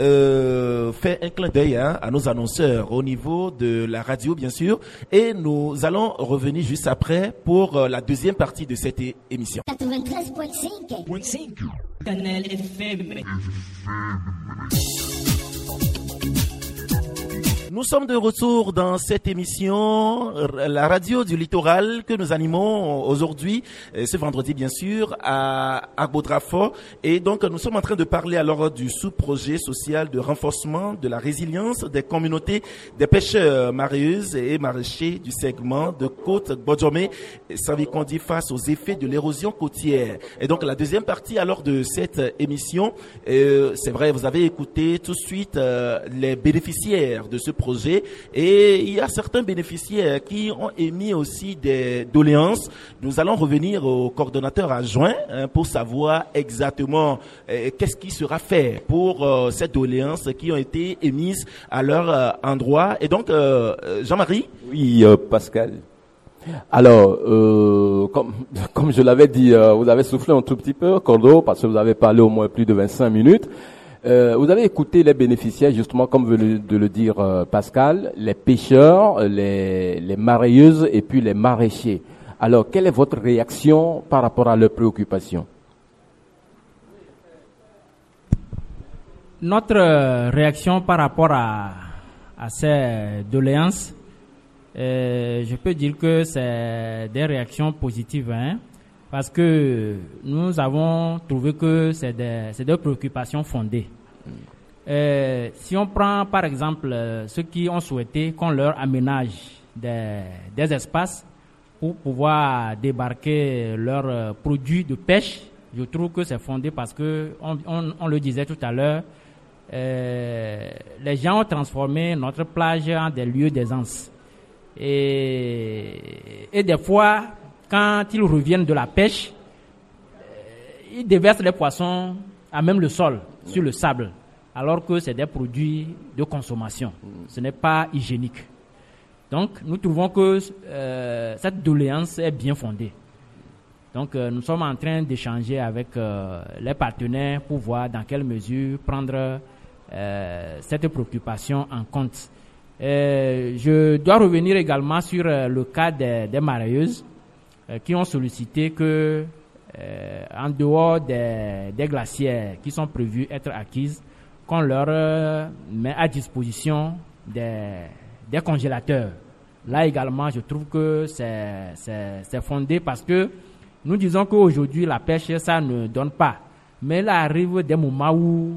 euh, faire un clin d'œil hein, à nos annonceurs au niveau de la radio, bien sûr. Et nous allons revenir juste après pour euh, la deuxième partie de cette é- émission. quatre-vingt-treize virgule cinq Canal F M. Nous sommes de retour dans cette émission, la radio du littoral que nous animons aujourd'hui, ce vendredi bien sûr, à Agbo-Drafort. Et donc nous sommes en train de parler alors du sous-projet social de renforcement de la résilience des communautés des pêcheurs mareyeuses et maraîchers du segment de côte Bodjomé, Saint-Vicondie face aux effets de l'érosion côtière. Et donc la deuxième partie alors de cette émission, euh, c'est vrai, vous avez écouté tout de suite euh, les bénéficiaires de ce projet. Et il y a certains bénéficiaires qui ont émis aussi des doléances. Nous allons revenir au coordonnateur adjoint hein, pour savoir exactement euh, qu'est-ce qui sera fait pour euh, ces doléances qui ont été émises à leur euh, endroit. Et donc, euh, Jean-Marie? Oui, euh, Pascal. Alors, euh, comme, comme je l'avais dit, euh, vous avez soufflé un tout petit peu, Cordo, parce que vous avez parlé au moins plus de vingt-cinq minutes. Euh, vous avez écouté les bénéficiaires, justement, comme veut de le dire euh, Pascal, les pêcheurs, les, les mareyeuses et puis les maraîchers. Alors, quelle est votre réaction par rapport à leurs préoccupations? Notre réaction par rapport à, à ces doléances, euh, je peux dire que c'est des réactions positives, hein, parce que nous avons trouvé que c'est des, c'est des préoccupations fondées. Euh, si on prend par exemple euh, ceux qui ont souhaité qu'on leur aménage des, des espaces pour pouvoir débarquer leurs euh, produits de pêche, je trouve que c'est fondé parce que on, on, on le disait tout à l'heure, euh, les gens ont transformé notre plage en des lieux d'aisance. Et, et des fois, quand ils reviennent de la pêche, ils déversent les poissons à même le sol, sur le sable, alors que c'est des produits de consommation. Ce n'est pas hygiénique. Donc, nous trouvons que euh, cette doléance est bien fondée. Donc, euh, nous sommes en train d'échanger avec euh, les partenaires pour voir dans quelle mesure prendre euh, cette préoccupation en compte. Euh, je dois revenir également sur euh, le cas des, des mareyeuses euh, qui ont sollicité que, euh, en dehors des, des glacières qui sont prévues être acquises, qu'on leur euh, met à disposition des, des congélateurs. Là également, je trouve que c'est, c'est, c'est fondé parce que nous disons qu'aujourd'hui, la pêche, ça ne donne pas. Mais là arrive des moments où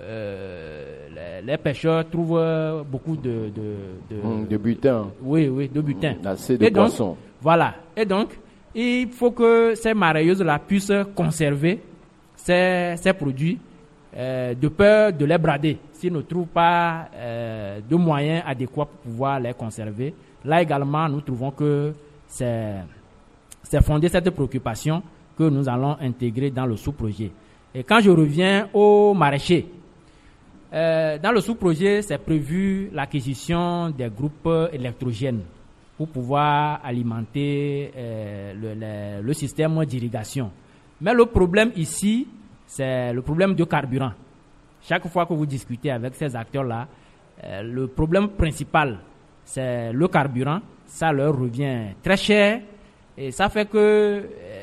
euh, les, les pêcheurs trouvent beaucoup de... De, de, mmh, de butin. Oui, oui, de butin. Mmh, assez de Et donc, poissons. Voilà. Et donc, il faut que ces mareyeuses-là puissent conserver ces, ces produits euh, de peur de les brader s'ils ne trouvent pas euh, de moyens adéquats pour pouvoir les conserver. Là également, nous trouvons que c'est... C'est fondé cette préoccupation que nous allons intégrer dans le sous-projet. Et quand je reviens aux maraîchers, euh, dans le sous-projet, c'est prévu l'acquisition des groupes électrogènes pour pouvoir alimenter euh, le, le, le système d'irrigation. Mais le problème ici, c'est le problème de carburant. Chaque fois que vous discutez avec ces acteurs-là, euh, le problème principal, c'est le carburant. Ça leur revient très cher. Et ça fait que euh,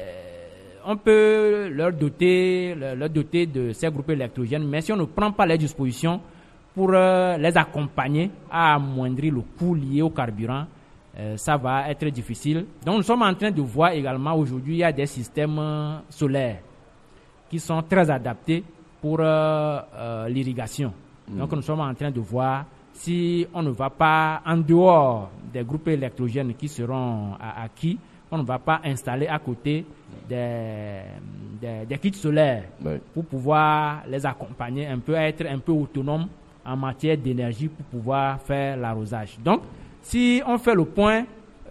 on peut leur doter, leur, leur doter de ces groupes électrogènes, mais si on ne prend pas les dispositions pour euh, les accompagner à amoindrir le coût lié au carburant, euh, ça va être difficile. Donc nous sommes en train de voir également aujourd'hui, il y a des systèmes euh, solaires qui sont très adaptés pour euh, euh, l'irrigation. Mmh. Donc nous sommes en train de voir si on ne va pas, en dehors des groupes électrogènes qui seront acquis, on ne va pas installer à côté des, des, des kits solaires oui. pour pouvoir les accompagner un peu, à être un peu autonomes en matière d'énergie pour pouvoir faire l'arrosage. Donc, si on fait le point,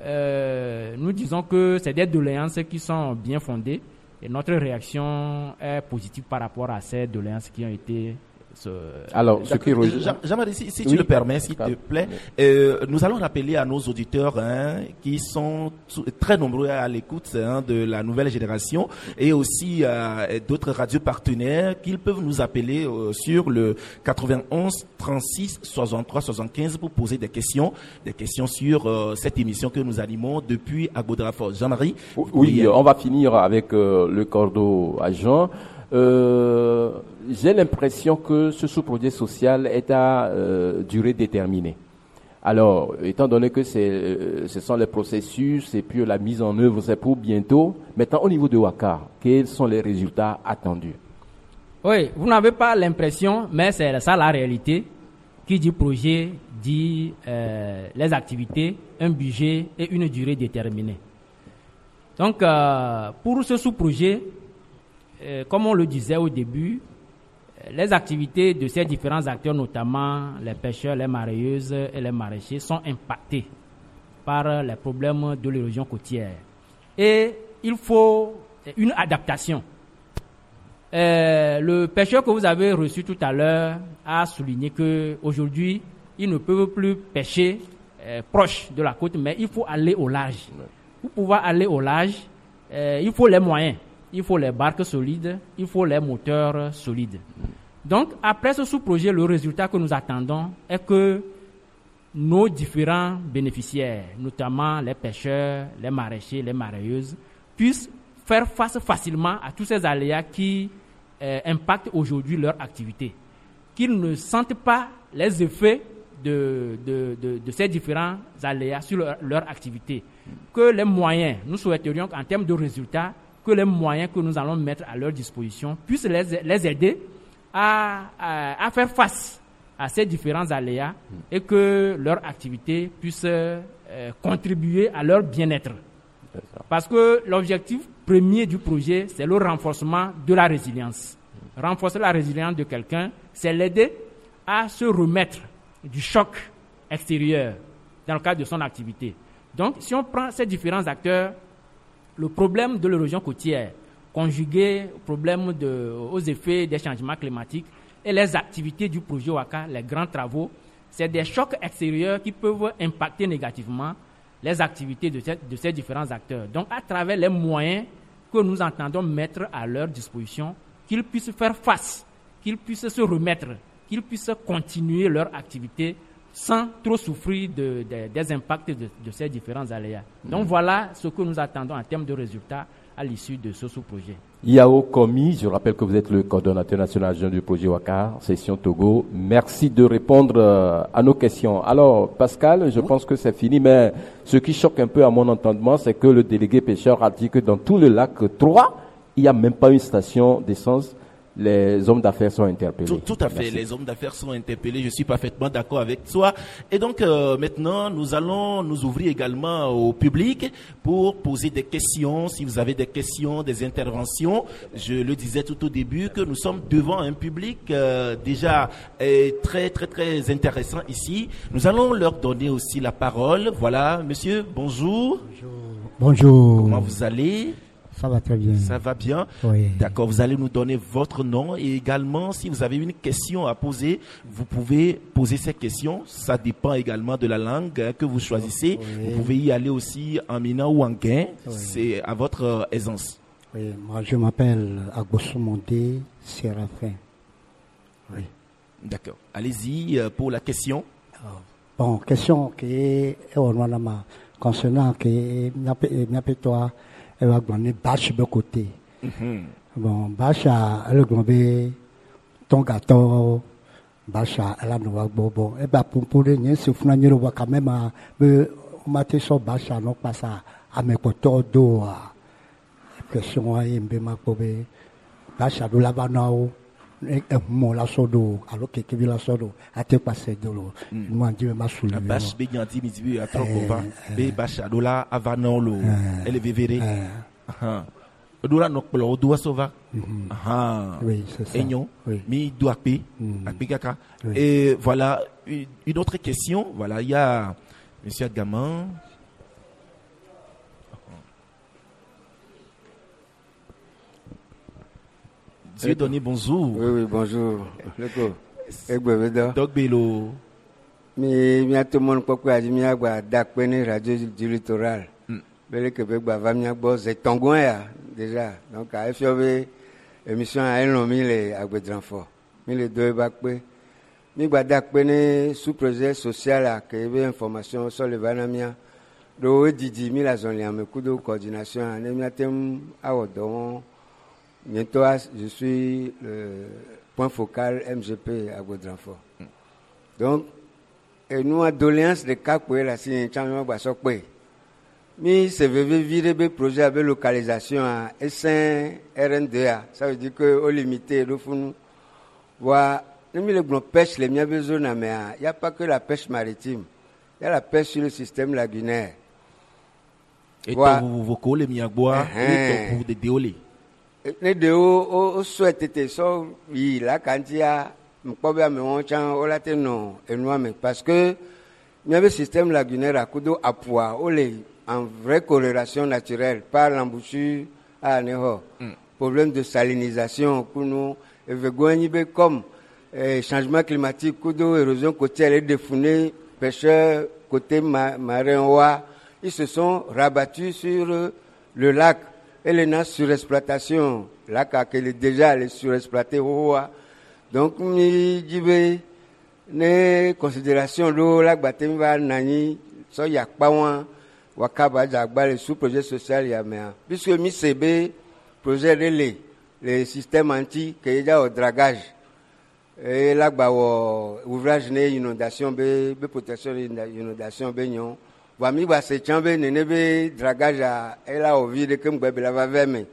euh, nous disons que c'est des doléances qui sont bien fondées et notre réaction est positive par rapport à ces doléances qui ont été... Ce... Alors, ce qui Jean-Marie, si, si oui. tu le permets, s'il te plaît, euh, nous allons rappeler à nos auditeurs hein, qui sont très nombreux à l'écoute hein, de la nouvelle génération et aussi euh, d'autres radios partenaires qu'ils peuvent nous appeler euh, sur le quatre-vingt-onze trente-six soixante-trois soixante-quinze pour poser des questions, des questions sur euh, cette émission que nous animons depuis Agbo-Drafos. Jean-Marie? Oui, oui, on va finir avec euh, le cordeau à Jean. Euh, j'ai l'impression que ce sous-projet social est à euh, durée déterminée. Alors, étant donné que c'est, euh, ce sont les processus et puis la mise en œuvre, c'est pour bientôt. Maintenant, au niveau de Ouakar, quels sont les résultats attendus? Oui, vous n'avez pas l'impression, mais c'est ça la réalité. Qui dit projet dit euh, les activités, un budget et une durée déterminée. Donc, euh, pour ce sous-projet, Euh, comme on le disait au début, euh, les activités de ces différents acteurs, notamment les pêcheurs, les mareyeuses et les maraîchers, sont impactés par euh, les problèmes de l'érosion côtière. Et il faut une adaptation. Euh, le pêcheur que vous avez reçu tout à l'heure a souligné qu'aujourd'hui, ils ne peuvent plus pêcher euh, proche de la côte, mais il faut aller au large. Pour pouvoir aller au large, euh, il faut les moyens. Il faut les barques solides, il faut les moteurs solides. Donc, après ce sous-projet, le résultat que nous attendons est que nos différents bénéficiaires, notamment les pêcheurs, les maraîchers, les mareyeuses, puissent faire face facilement à tous ces aléas qui euh, impactent aujourd'hui leur activité. Qu'ils ne sentent pas les effets de, de, de, de ces différents aléas sur leur, leur activité. Que les moyens, nous souhaiterions qu'en termes de résultats, que les moyens que nous allons mettre à leur disposition puissent les, les aider à, à, à faire face à ces différents aléas et que leur activité puisse euh, contribuer à leur bien-être. Parce que l'objectif premier du projet, c'est le renforcement de la résilience. Renforcer la résilience de quelqu'un, c'est l'aider à se remettre du choc extérieur dans le cadre de son activité. Donc, si on prend ces différents acteurs, le problème de l'érosion côtière, conjugué au problème de, aux effets des changements climatiques et les activités du projet Waka, les grands travaux, c'est des chocs extérieurs qui peuvent impacter négativement les activités de ces, de ces différents acteurs. Donc, à travers les moyens que nous entendons mettre à leur disposition, qu'ils puissent faire face, qu'ils puissent se remettre, qu'ils puissent continuer leur activité sans trop souffrir de, de, des impacts de, de ces différents aléas. Donc, mmh. voilà ce que nous attendons en termes de résultats à l'issue de ce sous-projet. Yao Komi, je rappelle que vous êtes le coordonnateur national adjoint du projet Waka, Session Togo. Merci de répondre euh, à nos questions. Alors, Pascal, je oui. pense que c'est fini, mais ce qui choque un peu à mon entendement, c'est que le délégué pêcheur a dit que dans tout le lac trois, il n'y a même pas une station d'essence. Les hommes d'affaires sont interpellés. Tout, tout à fait, Merci. Les hommes d'affaires sont interpellés, je suis parfaitement d'accord avec toi. Et donc euh, maintenant, nous allons nous ouvrir également au public pour poser des questions. Si vous avez des questions, des interventions, je le disais tout au début que nous sommes devant un public euh, déjà euh, très très très intéressant ici. Nous allons leur donner aussi la parole. Voilà, monsieur, bonjour. Bonjour. Bonjour. Comment vous allez ? Ça va très bien. Ça va bien. Oui. D'accord, vous allez nous donner votre nom et également, si vous avez une question à poser, vous pouvez poser ces questions. Ça dépend également de la langue hein, que vous choisissez. Oui. Vous pouvez y aller aussi en mina ou en guin. Oui. C'est à votre euh, aisance. Oui, moi je m'appelle Agbosomonde Séraphin. Oui. D'accord. Allez-y euh, pour la question. Bon, question qui est concernant que toi elle va gagner bâche de côté. Mm-hmm. Bon, bâche à elle globé ton gâteau, bâche à elle a noua bobo. Et bah pour pour rien se funa nyero wa quand même à me mater so bâche à non pas ça à mes potos d'eau. Question à yembe ma kobe. Bâche à do la banao. Et mon la sodo alors que que la sodo a te passé de l'eau. Moi Dieu m'a soulevé. La bâche be nyanti mi dibi à trop va. Be bâche à do la avanon l'eau. Elle est vivere. Ah. Odura nok plo odua sova. Ah. Oui, c'est ça. Enyon. Mi doit pe. Apikaka. Et voilà une autre question. Voilà, il y a monsieur Gaman. Dieu donné bonjour. Oui, oui, bonjour. Doc Bello. Mais il y a tout le monde qui a dit qu'il y a une radio du littoral. Mais que va venir c'est Tongoya déjà. Donc, à F O V, émission à un mille à Bédranfort. mille deux bakwe. Mais il y a un sous-projet social qui a eu information sur le Vanamia. Donc, Didi, il y a un coup de coordination. Il y a un Odon. Bientôt, je suis le point focal M G P à Godranfort. Donc, et nous, à doléance de cas pour la signature, changement de socpé. Mais c'est virer le projet avec localisation à S un R N deux A. Ça veut dire que au limité, le fond, voilà, les grands pêches, les miens besoin, mais il n'y a pas que la pêche maritime. Il y a la pêche sur le système lagunaire. Et voilà. Vous vous collez, les miens bois, et vous vous déolez. Les deux au souhait était ça oui là quand il y a un problème on tient on l'a non et nous mais parce que il y avait système lagunaire à Kudo à poids en vraie corrélation naturelle par l'embouchure à Neho mm. problème de salinisation pour nous et vegoignibe comme eh, changement climatique Kudo érosion côtière et défouné pêcheurs côté ma, marin ils se sont rabattus sur euh, le lac. Et les nas surexploitation, là, qu'elle est déjà les surexploité, donc, il dit, les considérations de la Batemba, Nani, so y a pas un, Wakaba, Jagba, le sous-projet social, y a mais, puisque mi C B, projet relais, les systèmes anti, qui est déjà au dragage, et là, bah, ouvrage, né, inondation, bé, bé, protection, inondation, bé, Wami ba se chambe nenebe dragage a ela ovide kem gbebe la va veme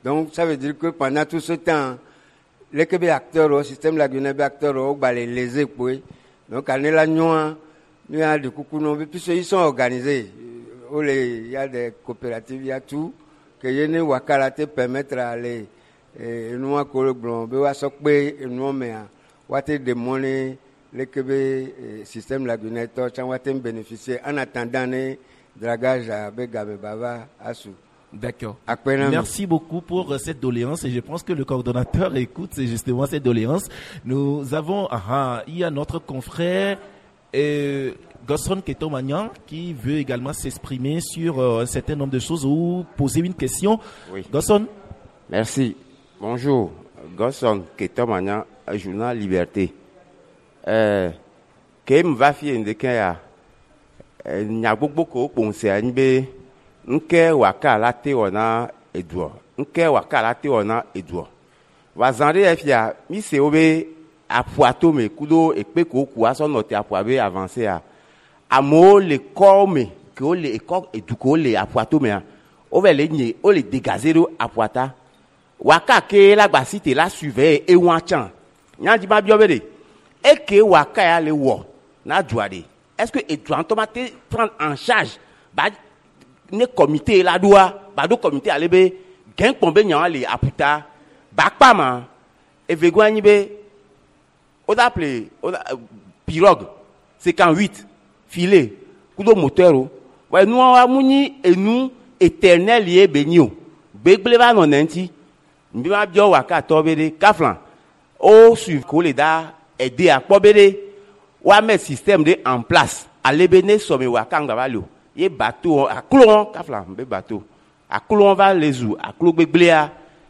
Donc, ça veut dire que pendant tout ce temps, les Québécois acteurs au système la Guinée acteurs au bas les lésés pour donc on est là nous nous a des coucou non puis ils sont organisés. Il y a des coopératives, il y a tout que yene wakala te permettre aller nous à colo blanc be wa sokbe nous mais wa te demander les Québécois système la Guinée to chan wa te bénéficier en attendant ne dragage à Begabe Bava Asu. D'accord. Merci beaucoup pour cette doléance et je pense que le coordonnateur écoute justement cette doléance. Nous avons, ah, il y a notre confrère euh, Gosson Ketomagnan qui veut également s'exprimer sur euh, un certain nombre de choses ou poser une question. Oui. Gosson. Merci. Bonjour. Gosson Ketomagnan, journal Liberté. Euh, Kem va fier de Kenya. N'y a beaucoup de choses nke waka la te ona edwo nke waka la te ona edwo wazande efia mi se obe apuato me kudo ekpe ko ku aso no te apuabe avancer a amo le comme que o le eko eduko le apuato me o ve le nyi o le dégazero apuata waka ke la gbasite la suivre e wan chan nya di ba biobede e ke waka ya le wo na duade est-ce que edwo automate prendre en charge ba ne comité la doa ba do comité alebe gen pombe nya le aputa ba pa ma e vegwani be o da appelé o da pirogue cinquante-huit filet kudo moteur wa nu wa muni enu éternel ye benio begle ba no nenti mbi ma bio wa ka to bede kaflan o suivre ko le da aider a pobede wa mettre système de en place alebe ne somme wa ka ngaba lo ye bateau à clon kafla be bateau à clon va les ou à clon beglea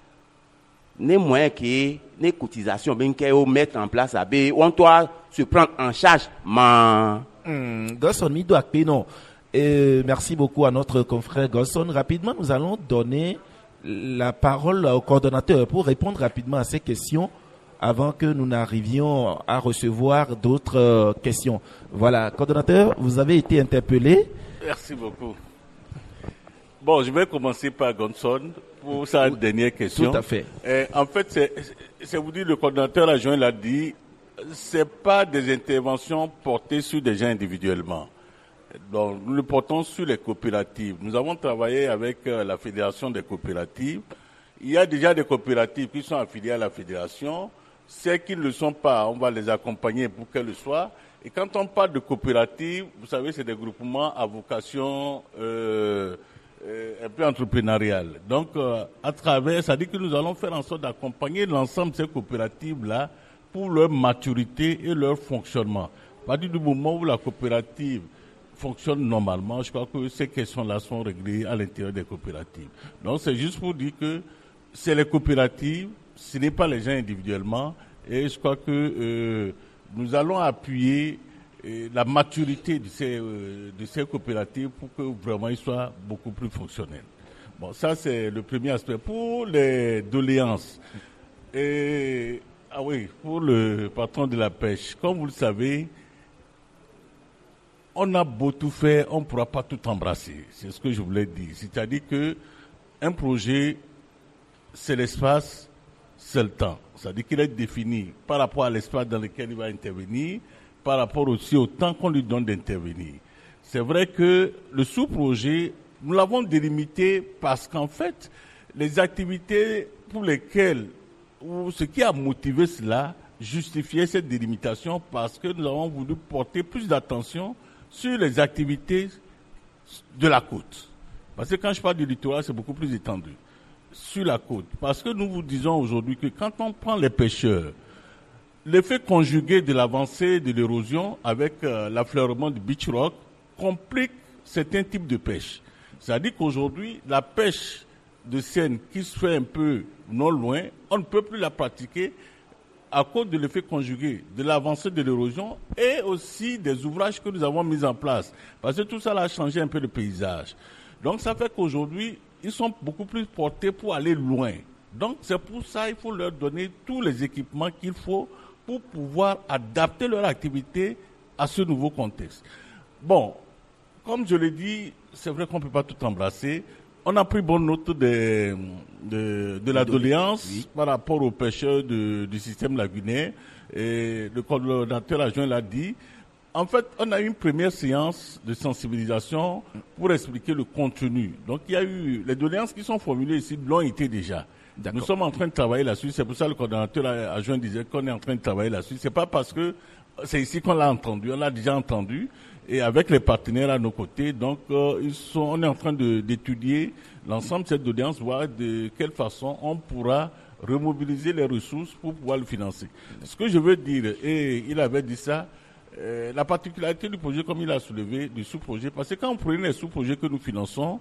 ne moyen que ne cotisation ben que o mettre en place à be on doit se prendre en charge man hmm, Gosson mi doit non et merci beaucoup à notre confrère Gosson. Rapidement nous allons donner la parole au coordonnateur pour répondre rapidement à ces questions avant que nous n'arrivions à recevoir d'autres euh, questions. Voilà, coordonnateur, vous avez été interpellé. Merci beaucoup. Bon, je vais commencer par Gosson pour sa oui, dernière question. Tout à fait. Et en fait, c'est, c'est vous dire, le coordonnateur adjoint l'a dit, c'est pas des interventions portées sur des gens individuellement. Donc, nous le portons sur les coopératives. Nous avons travaillé avec euh, la Fédération des coopératives. Il y a déjà des coopératives qui sont affiliées à la Fédération. Celles qui ne le sont pas, on va les accompagner pour qu'elles le soient. Et quand on parle de coopératives, vous savez, c'est des groupements à vocation euh, euh, un peu entrepreneuriale. Donc, euh, à travers, ça dit que nous allons faire en sorte d'accompagner l'ensemble de ces coopératives-là pour leur maturité et leur fonctionnement. À partir du moment où la coopérative fonctionne normalement, je crois que ces questions-là sont réglées à l'intérieur des coopératives. Donc, c'est juste pour dire que c'est les coopératives, ce n'est pas les gens individuellement, et je crois que euh, nous allons appuyer euh, la maturité de ces, euh, de ces coopératives pour que vraiment ils soient beaucoup plus fonctionnels. Bon, ça c'est le premier aspect. Pour les doléances, et, ah oui, pour le patron de la pêche, comme vous le savez, on a beau tout faire, on ne pourra pas tout embrasser. C'est ce que je voulais dire. C'est-à-dire que un projet, c'est l'espace, c'est le temps. C'est-à-dire qu'il est défini par rapport à l'espace dans lequel il va intervenir, par rapport aussi au temps qu'on lui donne d'intervenir. C'est vrai que le sous-projet, nous l'avons délimité parce qu'en fait, les activités pour lesquelles, ou ce qui a motivé cela, justifiait cette délimitation parce que nous avons voulu porter plus d'attention sur les activités de la côte. Parce que quand je parle du littoral, c'est beaucoup plus étendu. Sur la côte. Parce que nous vous disons aujourd'hui que quand on prend les pêcheurs, l'effet conjugué de l'avancée de l'érosion avec euh, l'affleurement du beach rock complique certains types de pêche. C'est-à-dire qu'aujourd'hui, la pêche de Seine qui se fait un peu non loin, on ne peut plus la pratiquer à cause de l'effet conjugué de l'avancée de l'érosion et aussi des ouvrages que nous avons mis en place. Parce que tout ça a changé un peu le paysage. Donc ça fait qu'aujourd'hui, ils sont beaucoup plus portés pour aller loin. Donc c'est pour ça qu'il faut leur donner tous les équipements qu'il faut pour pouvoir adapter leur activité à ce nouveau contexte. Bon, comme je l'ai dit, c'est vrai qu'on ne peut pas tout embrasser. on a pris bonne note de, de, de la doléance oui. par rapport aux pêcheurs de, du système lagunaire. Et le coordonnateur adjoint l'a dit. En fait, on a eu une première séance de sensibilisation pour expliquer le contenu. Donc, il y a eu les doléances qui sont formulées ici l'ont été déjà. Nous sommes en train de travailler là-dessus. C'est pour ça que le coordonnateur adjoint disait qu'on est en train de travailler là-dessus. C'est pas parce que c'est ici qu'on l'a entendu. On l'a déjà entendu. Et avec les partenaires à nos côtés, donc, euh, ils sont, on est en train de, d'étudier l'ensemble de cette doléance, voir de quelle façon on pourra remobiliser les ressources pour pouvoir le financer. Ce que je veux dire, et il avait dit ça, Euh, la particularité du projet, comme il a soulevé, du sous-projet, parce que quand vous prenez les sous-projets que nous finançons,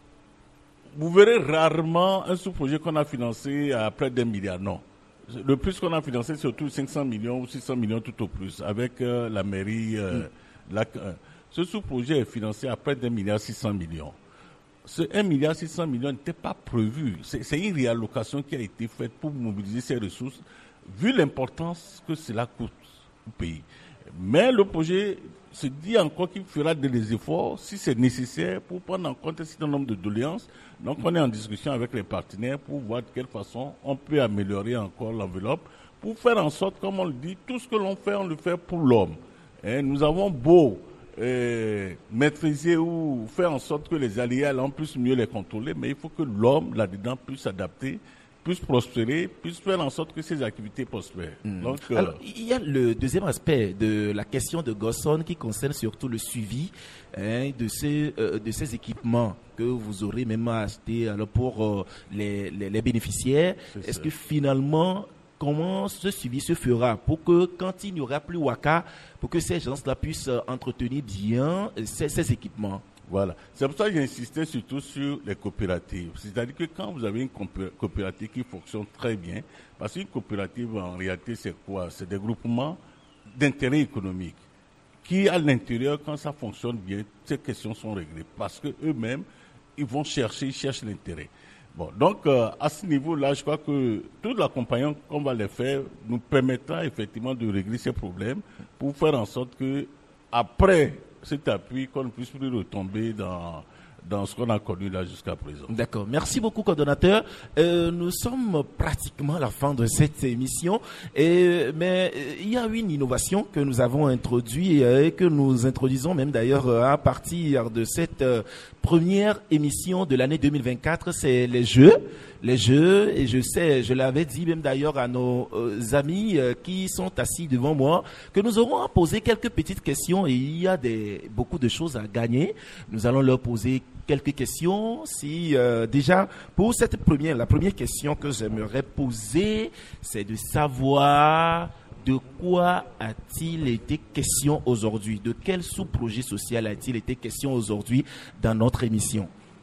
vous verrez rarement un sous-projet qu'on a financé à près d'un milliard. Non. Le plus qu'on a financé, c'est autour de cinq cents millions ou six cents millions tout au plus, avec euh, la mairie. Euh, mm. la, euh, ce sous-projet est financé à près d'un milliard six cents millions. Ce un milliard six cents millions n'était pas prévu. C'est, c'est une réallocation qui a été faite pour mobiliser ces ressources, vu l'importance que cela coûte au pays. Mais le projet se dit encore qu'il fera des efforts, si c'est nécessaire, pour prendre en compte un certain nombre de doléances. Donc, on est en discussion avec les partenaires pour voir de quelle façon on peut améliorer encore l'enveloppe, pour faire en sorte, comme on le dit, tout ce que l'on fait, on le fait pour l'homme. Et nous avons beau euh, maîtriser ou faire en sorte que les aléas, on puisse mieux les contrôler, mais il faut que l'homme, là-dedans, puisse s'adapter, puisse prospérer, puisse faire en sorte que ces activités prospèrent. Mmh. Donc, euh... Alors, il y a le deuxième aspect de la question de Gosson qui concerne surtout le suivi hein, de, ces, euh, de ces équipements que vous aurez même achetés alors, pour euh, les, les, les bénéficiaires. C'est Est-ce ça. que finalement, comment ce suivi se fera pour que quand il n'y aura plus Waka, pour que ces gens-là puissent entretenir bien ces, ces équipements? Voilà. C'est pour ça que j'ai insisté surtout sur les coopératives. C'est-à-dire que quand vous avez une coopérative qui fonctionne très bien, parce qu'une coopérative, en réalité, c'est quoi? C'est des groupements d'intérêt économique qui, à l'intérieur, quand ça fonctionne bien, ces questions sont réglées. Parce que eux-mêmes, ils vont chercher, ils cherchent l'intérêt. Bon, donc, euh, à ce niveau-là, je crois que tout l'accompagnement qu'on va les faire nous permettra effectivement de régler ces problèmes pour faire en sorte que, après cet appui, qu'on ne puisse plus retomber dans, dans ce qu'on a connu là jusqu'à présent. D'accord. Merci beaucoup, coordonnateur. Euh, nous sommes pratiquement à la fin de cette émission. Et, mais euh, il y a une innovation que nous avons introduite euh, et que nous introduisons même d'ailleurs euh, à partir de cette euh, première émission de l'année deux mille vingt-quatre, c'est les jeux. Les jeux, et je sais, je l'avais dit même d'ailleurs à nos euh, amis euh, qui sont assis devant moi, que nous aurons à poser quelques petites questions et il y a des, beaucoup de choses à gagner. Nous allons leur poser quelques questions. Si euh, déjà, pour cette première, la première question que j'aimerais poser, c'est de savoir de quoi a-t-il été question aujourd'hui? De quel sous-projet social a-t-il été question aujourd'hui dans notre émission?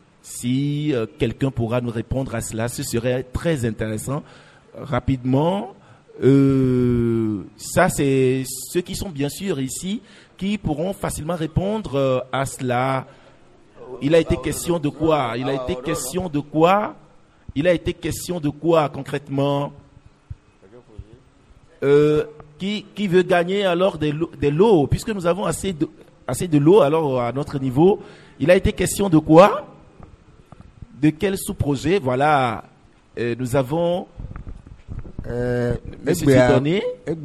Si euh, quelqu'un pourra nous répondre à cela, ce serait très intéressant. Rapidement, euh, ça c'est ceux qui sont bien sûr ici, qui pourront facilement répondre euh, à cela. Il a été question de quoi? Il a été question de quoi? Il a été question de quoi concrètement? Euh, qui, qui veut gagner alors des, des lots, puisque nous avons assez de, assez de lots alors à notre niveau. Il a été question de quoi? De quel sous-projet? Voilà, euh, nous avons euh, Monsieur Tidonné.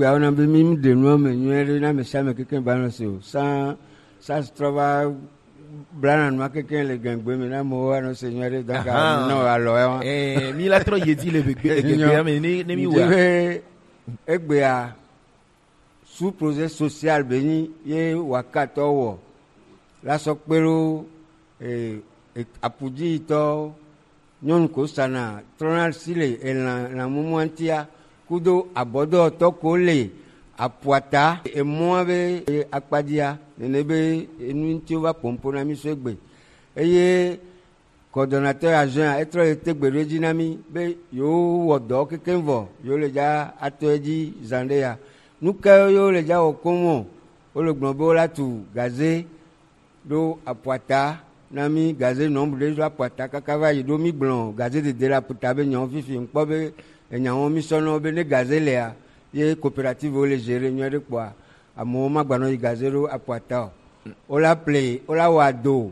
Ça se trouve à Blanc, quelqu'un les gangs, mais là, moi, non, seigneur, donc, non, alors. Eh, mais il a trop dit le bébé, mais n'est mi ouah. Egbea, sous-projet social, béni, yé, wakatowo. La sokpero, eh, apudi ito nyon ko sana tronal sile la la momentia kudo abodo to kole apuata e moabe e akpadia nenebe enu ti va pompo na mi segbe eye coordonnateur agent etre etegbe redinami be yo wodo kekenvo yo le ja atoeji zandea nuka yo le ja okomo o le gbonbo la tu gazé do apuata nami gazé nombre de joie pata kakava yido mi blanc gazé de de la putabe nyon fifi npo be enyan mi sono be ne gazé lea ye coopérative o le gérer nyon de quoi amo ma gbano yi gazé ro apata o la play o la wado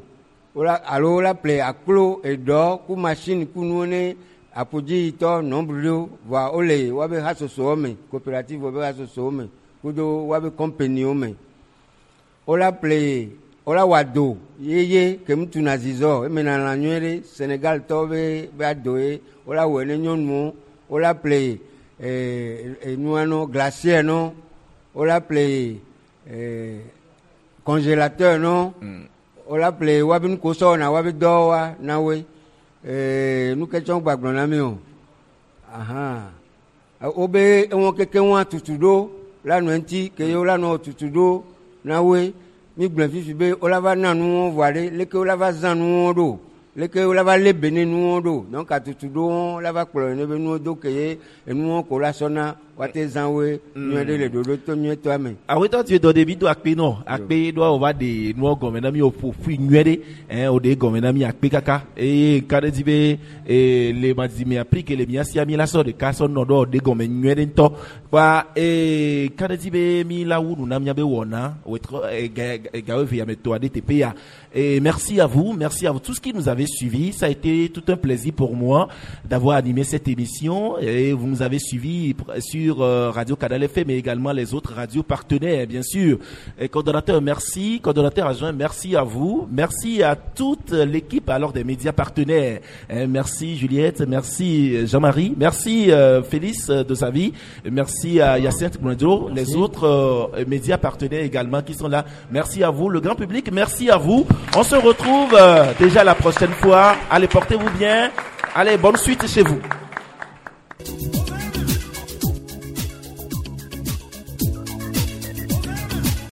ola alo ola ple aklo edo ku machine ku nuone apuji to nombrilo wa ole wabe hasoso me coopérative wabe hasoso me kudo wabe company me ola ple ola wado yeye kemtu na zizo emena la nywele Sénégal tobe be adoe ola wene nyonmu ola ple eh enuano glacier no ola ple eh congélateur no mm. ola ple wabin koso na wabi dowa nawe eh nu question gbagblon na mi o aha obe won keke won tutudo lanu enti ke yo lanu tutudo nawe mi gblen fifi be olava nanu voile leke olava zanu do leke olava lebene nu do donc atutudo lava klo ne be nu do ke enu ko la sona wate zanwe nyede le dodo to nyeto ame ah oui toi tu es dans des vidéos akpe non akpe doit on va de no gomena mi o fofu nyede hein o de gomena mi akpe kaka et kade dibe et les mazimi appris que les miasi ami la so de kaso no do de gomen nyede nto kwa et kade dibe mi la wu na mi abe wona o etro gawe via meto ade T P ya et merci à vous merci à vous tous qui nous avez suivis ça a été tout un plaisir pour moi d'avoir animé cette émission et vous nous avez suivis sur Radio Canal F M mais également les autres radios partenaires bien sûr. Et coordonnateur merci, coordonnateur adjoint merci à vous, merci à toute l'équipe alors des médias partenaires. Et merci Juliette, merci Jean-Marie, merci euh, Félix de sa vie, merci à Yacinthe Bounedjo, les autres euh, médias partenaires également qui sont là. Merci à vous le grand public, merci à vous. On se retrouve euh, déjà la prochaine fois. Allez portez-vous bien. Allez bonne suite chez vous.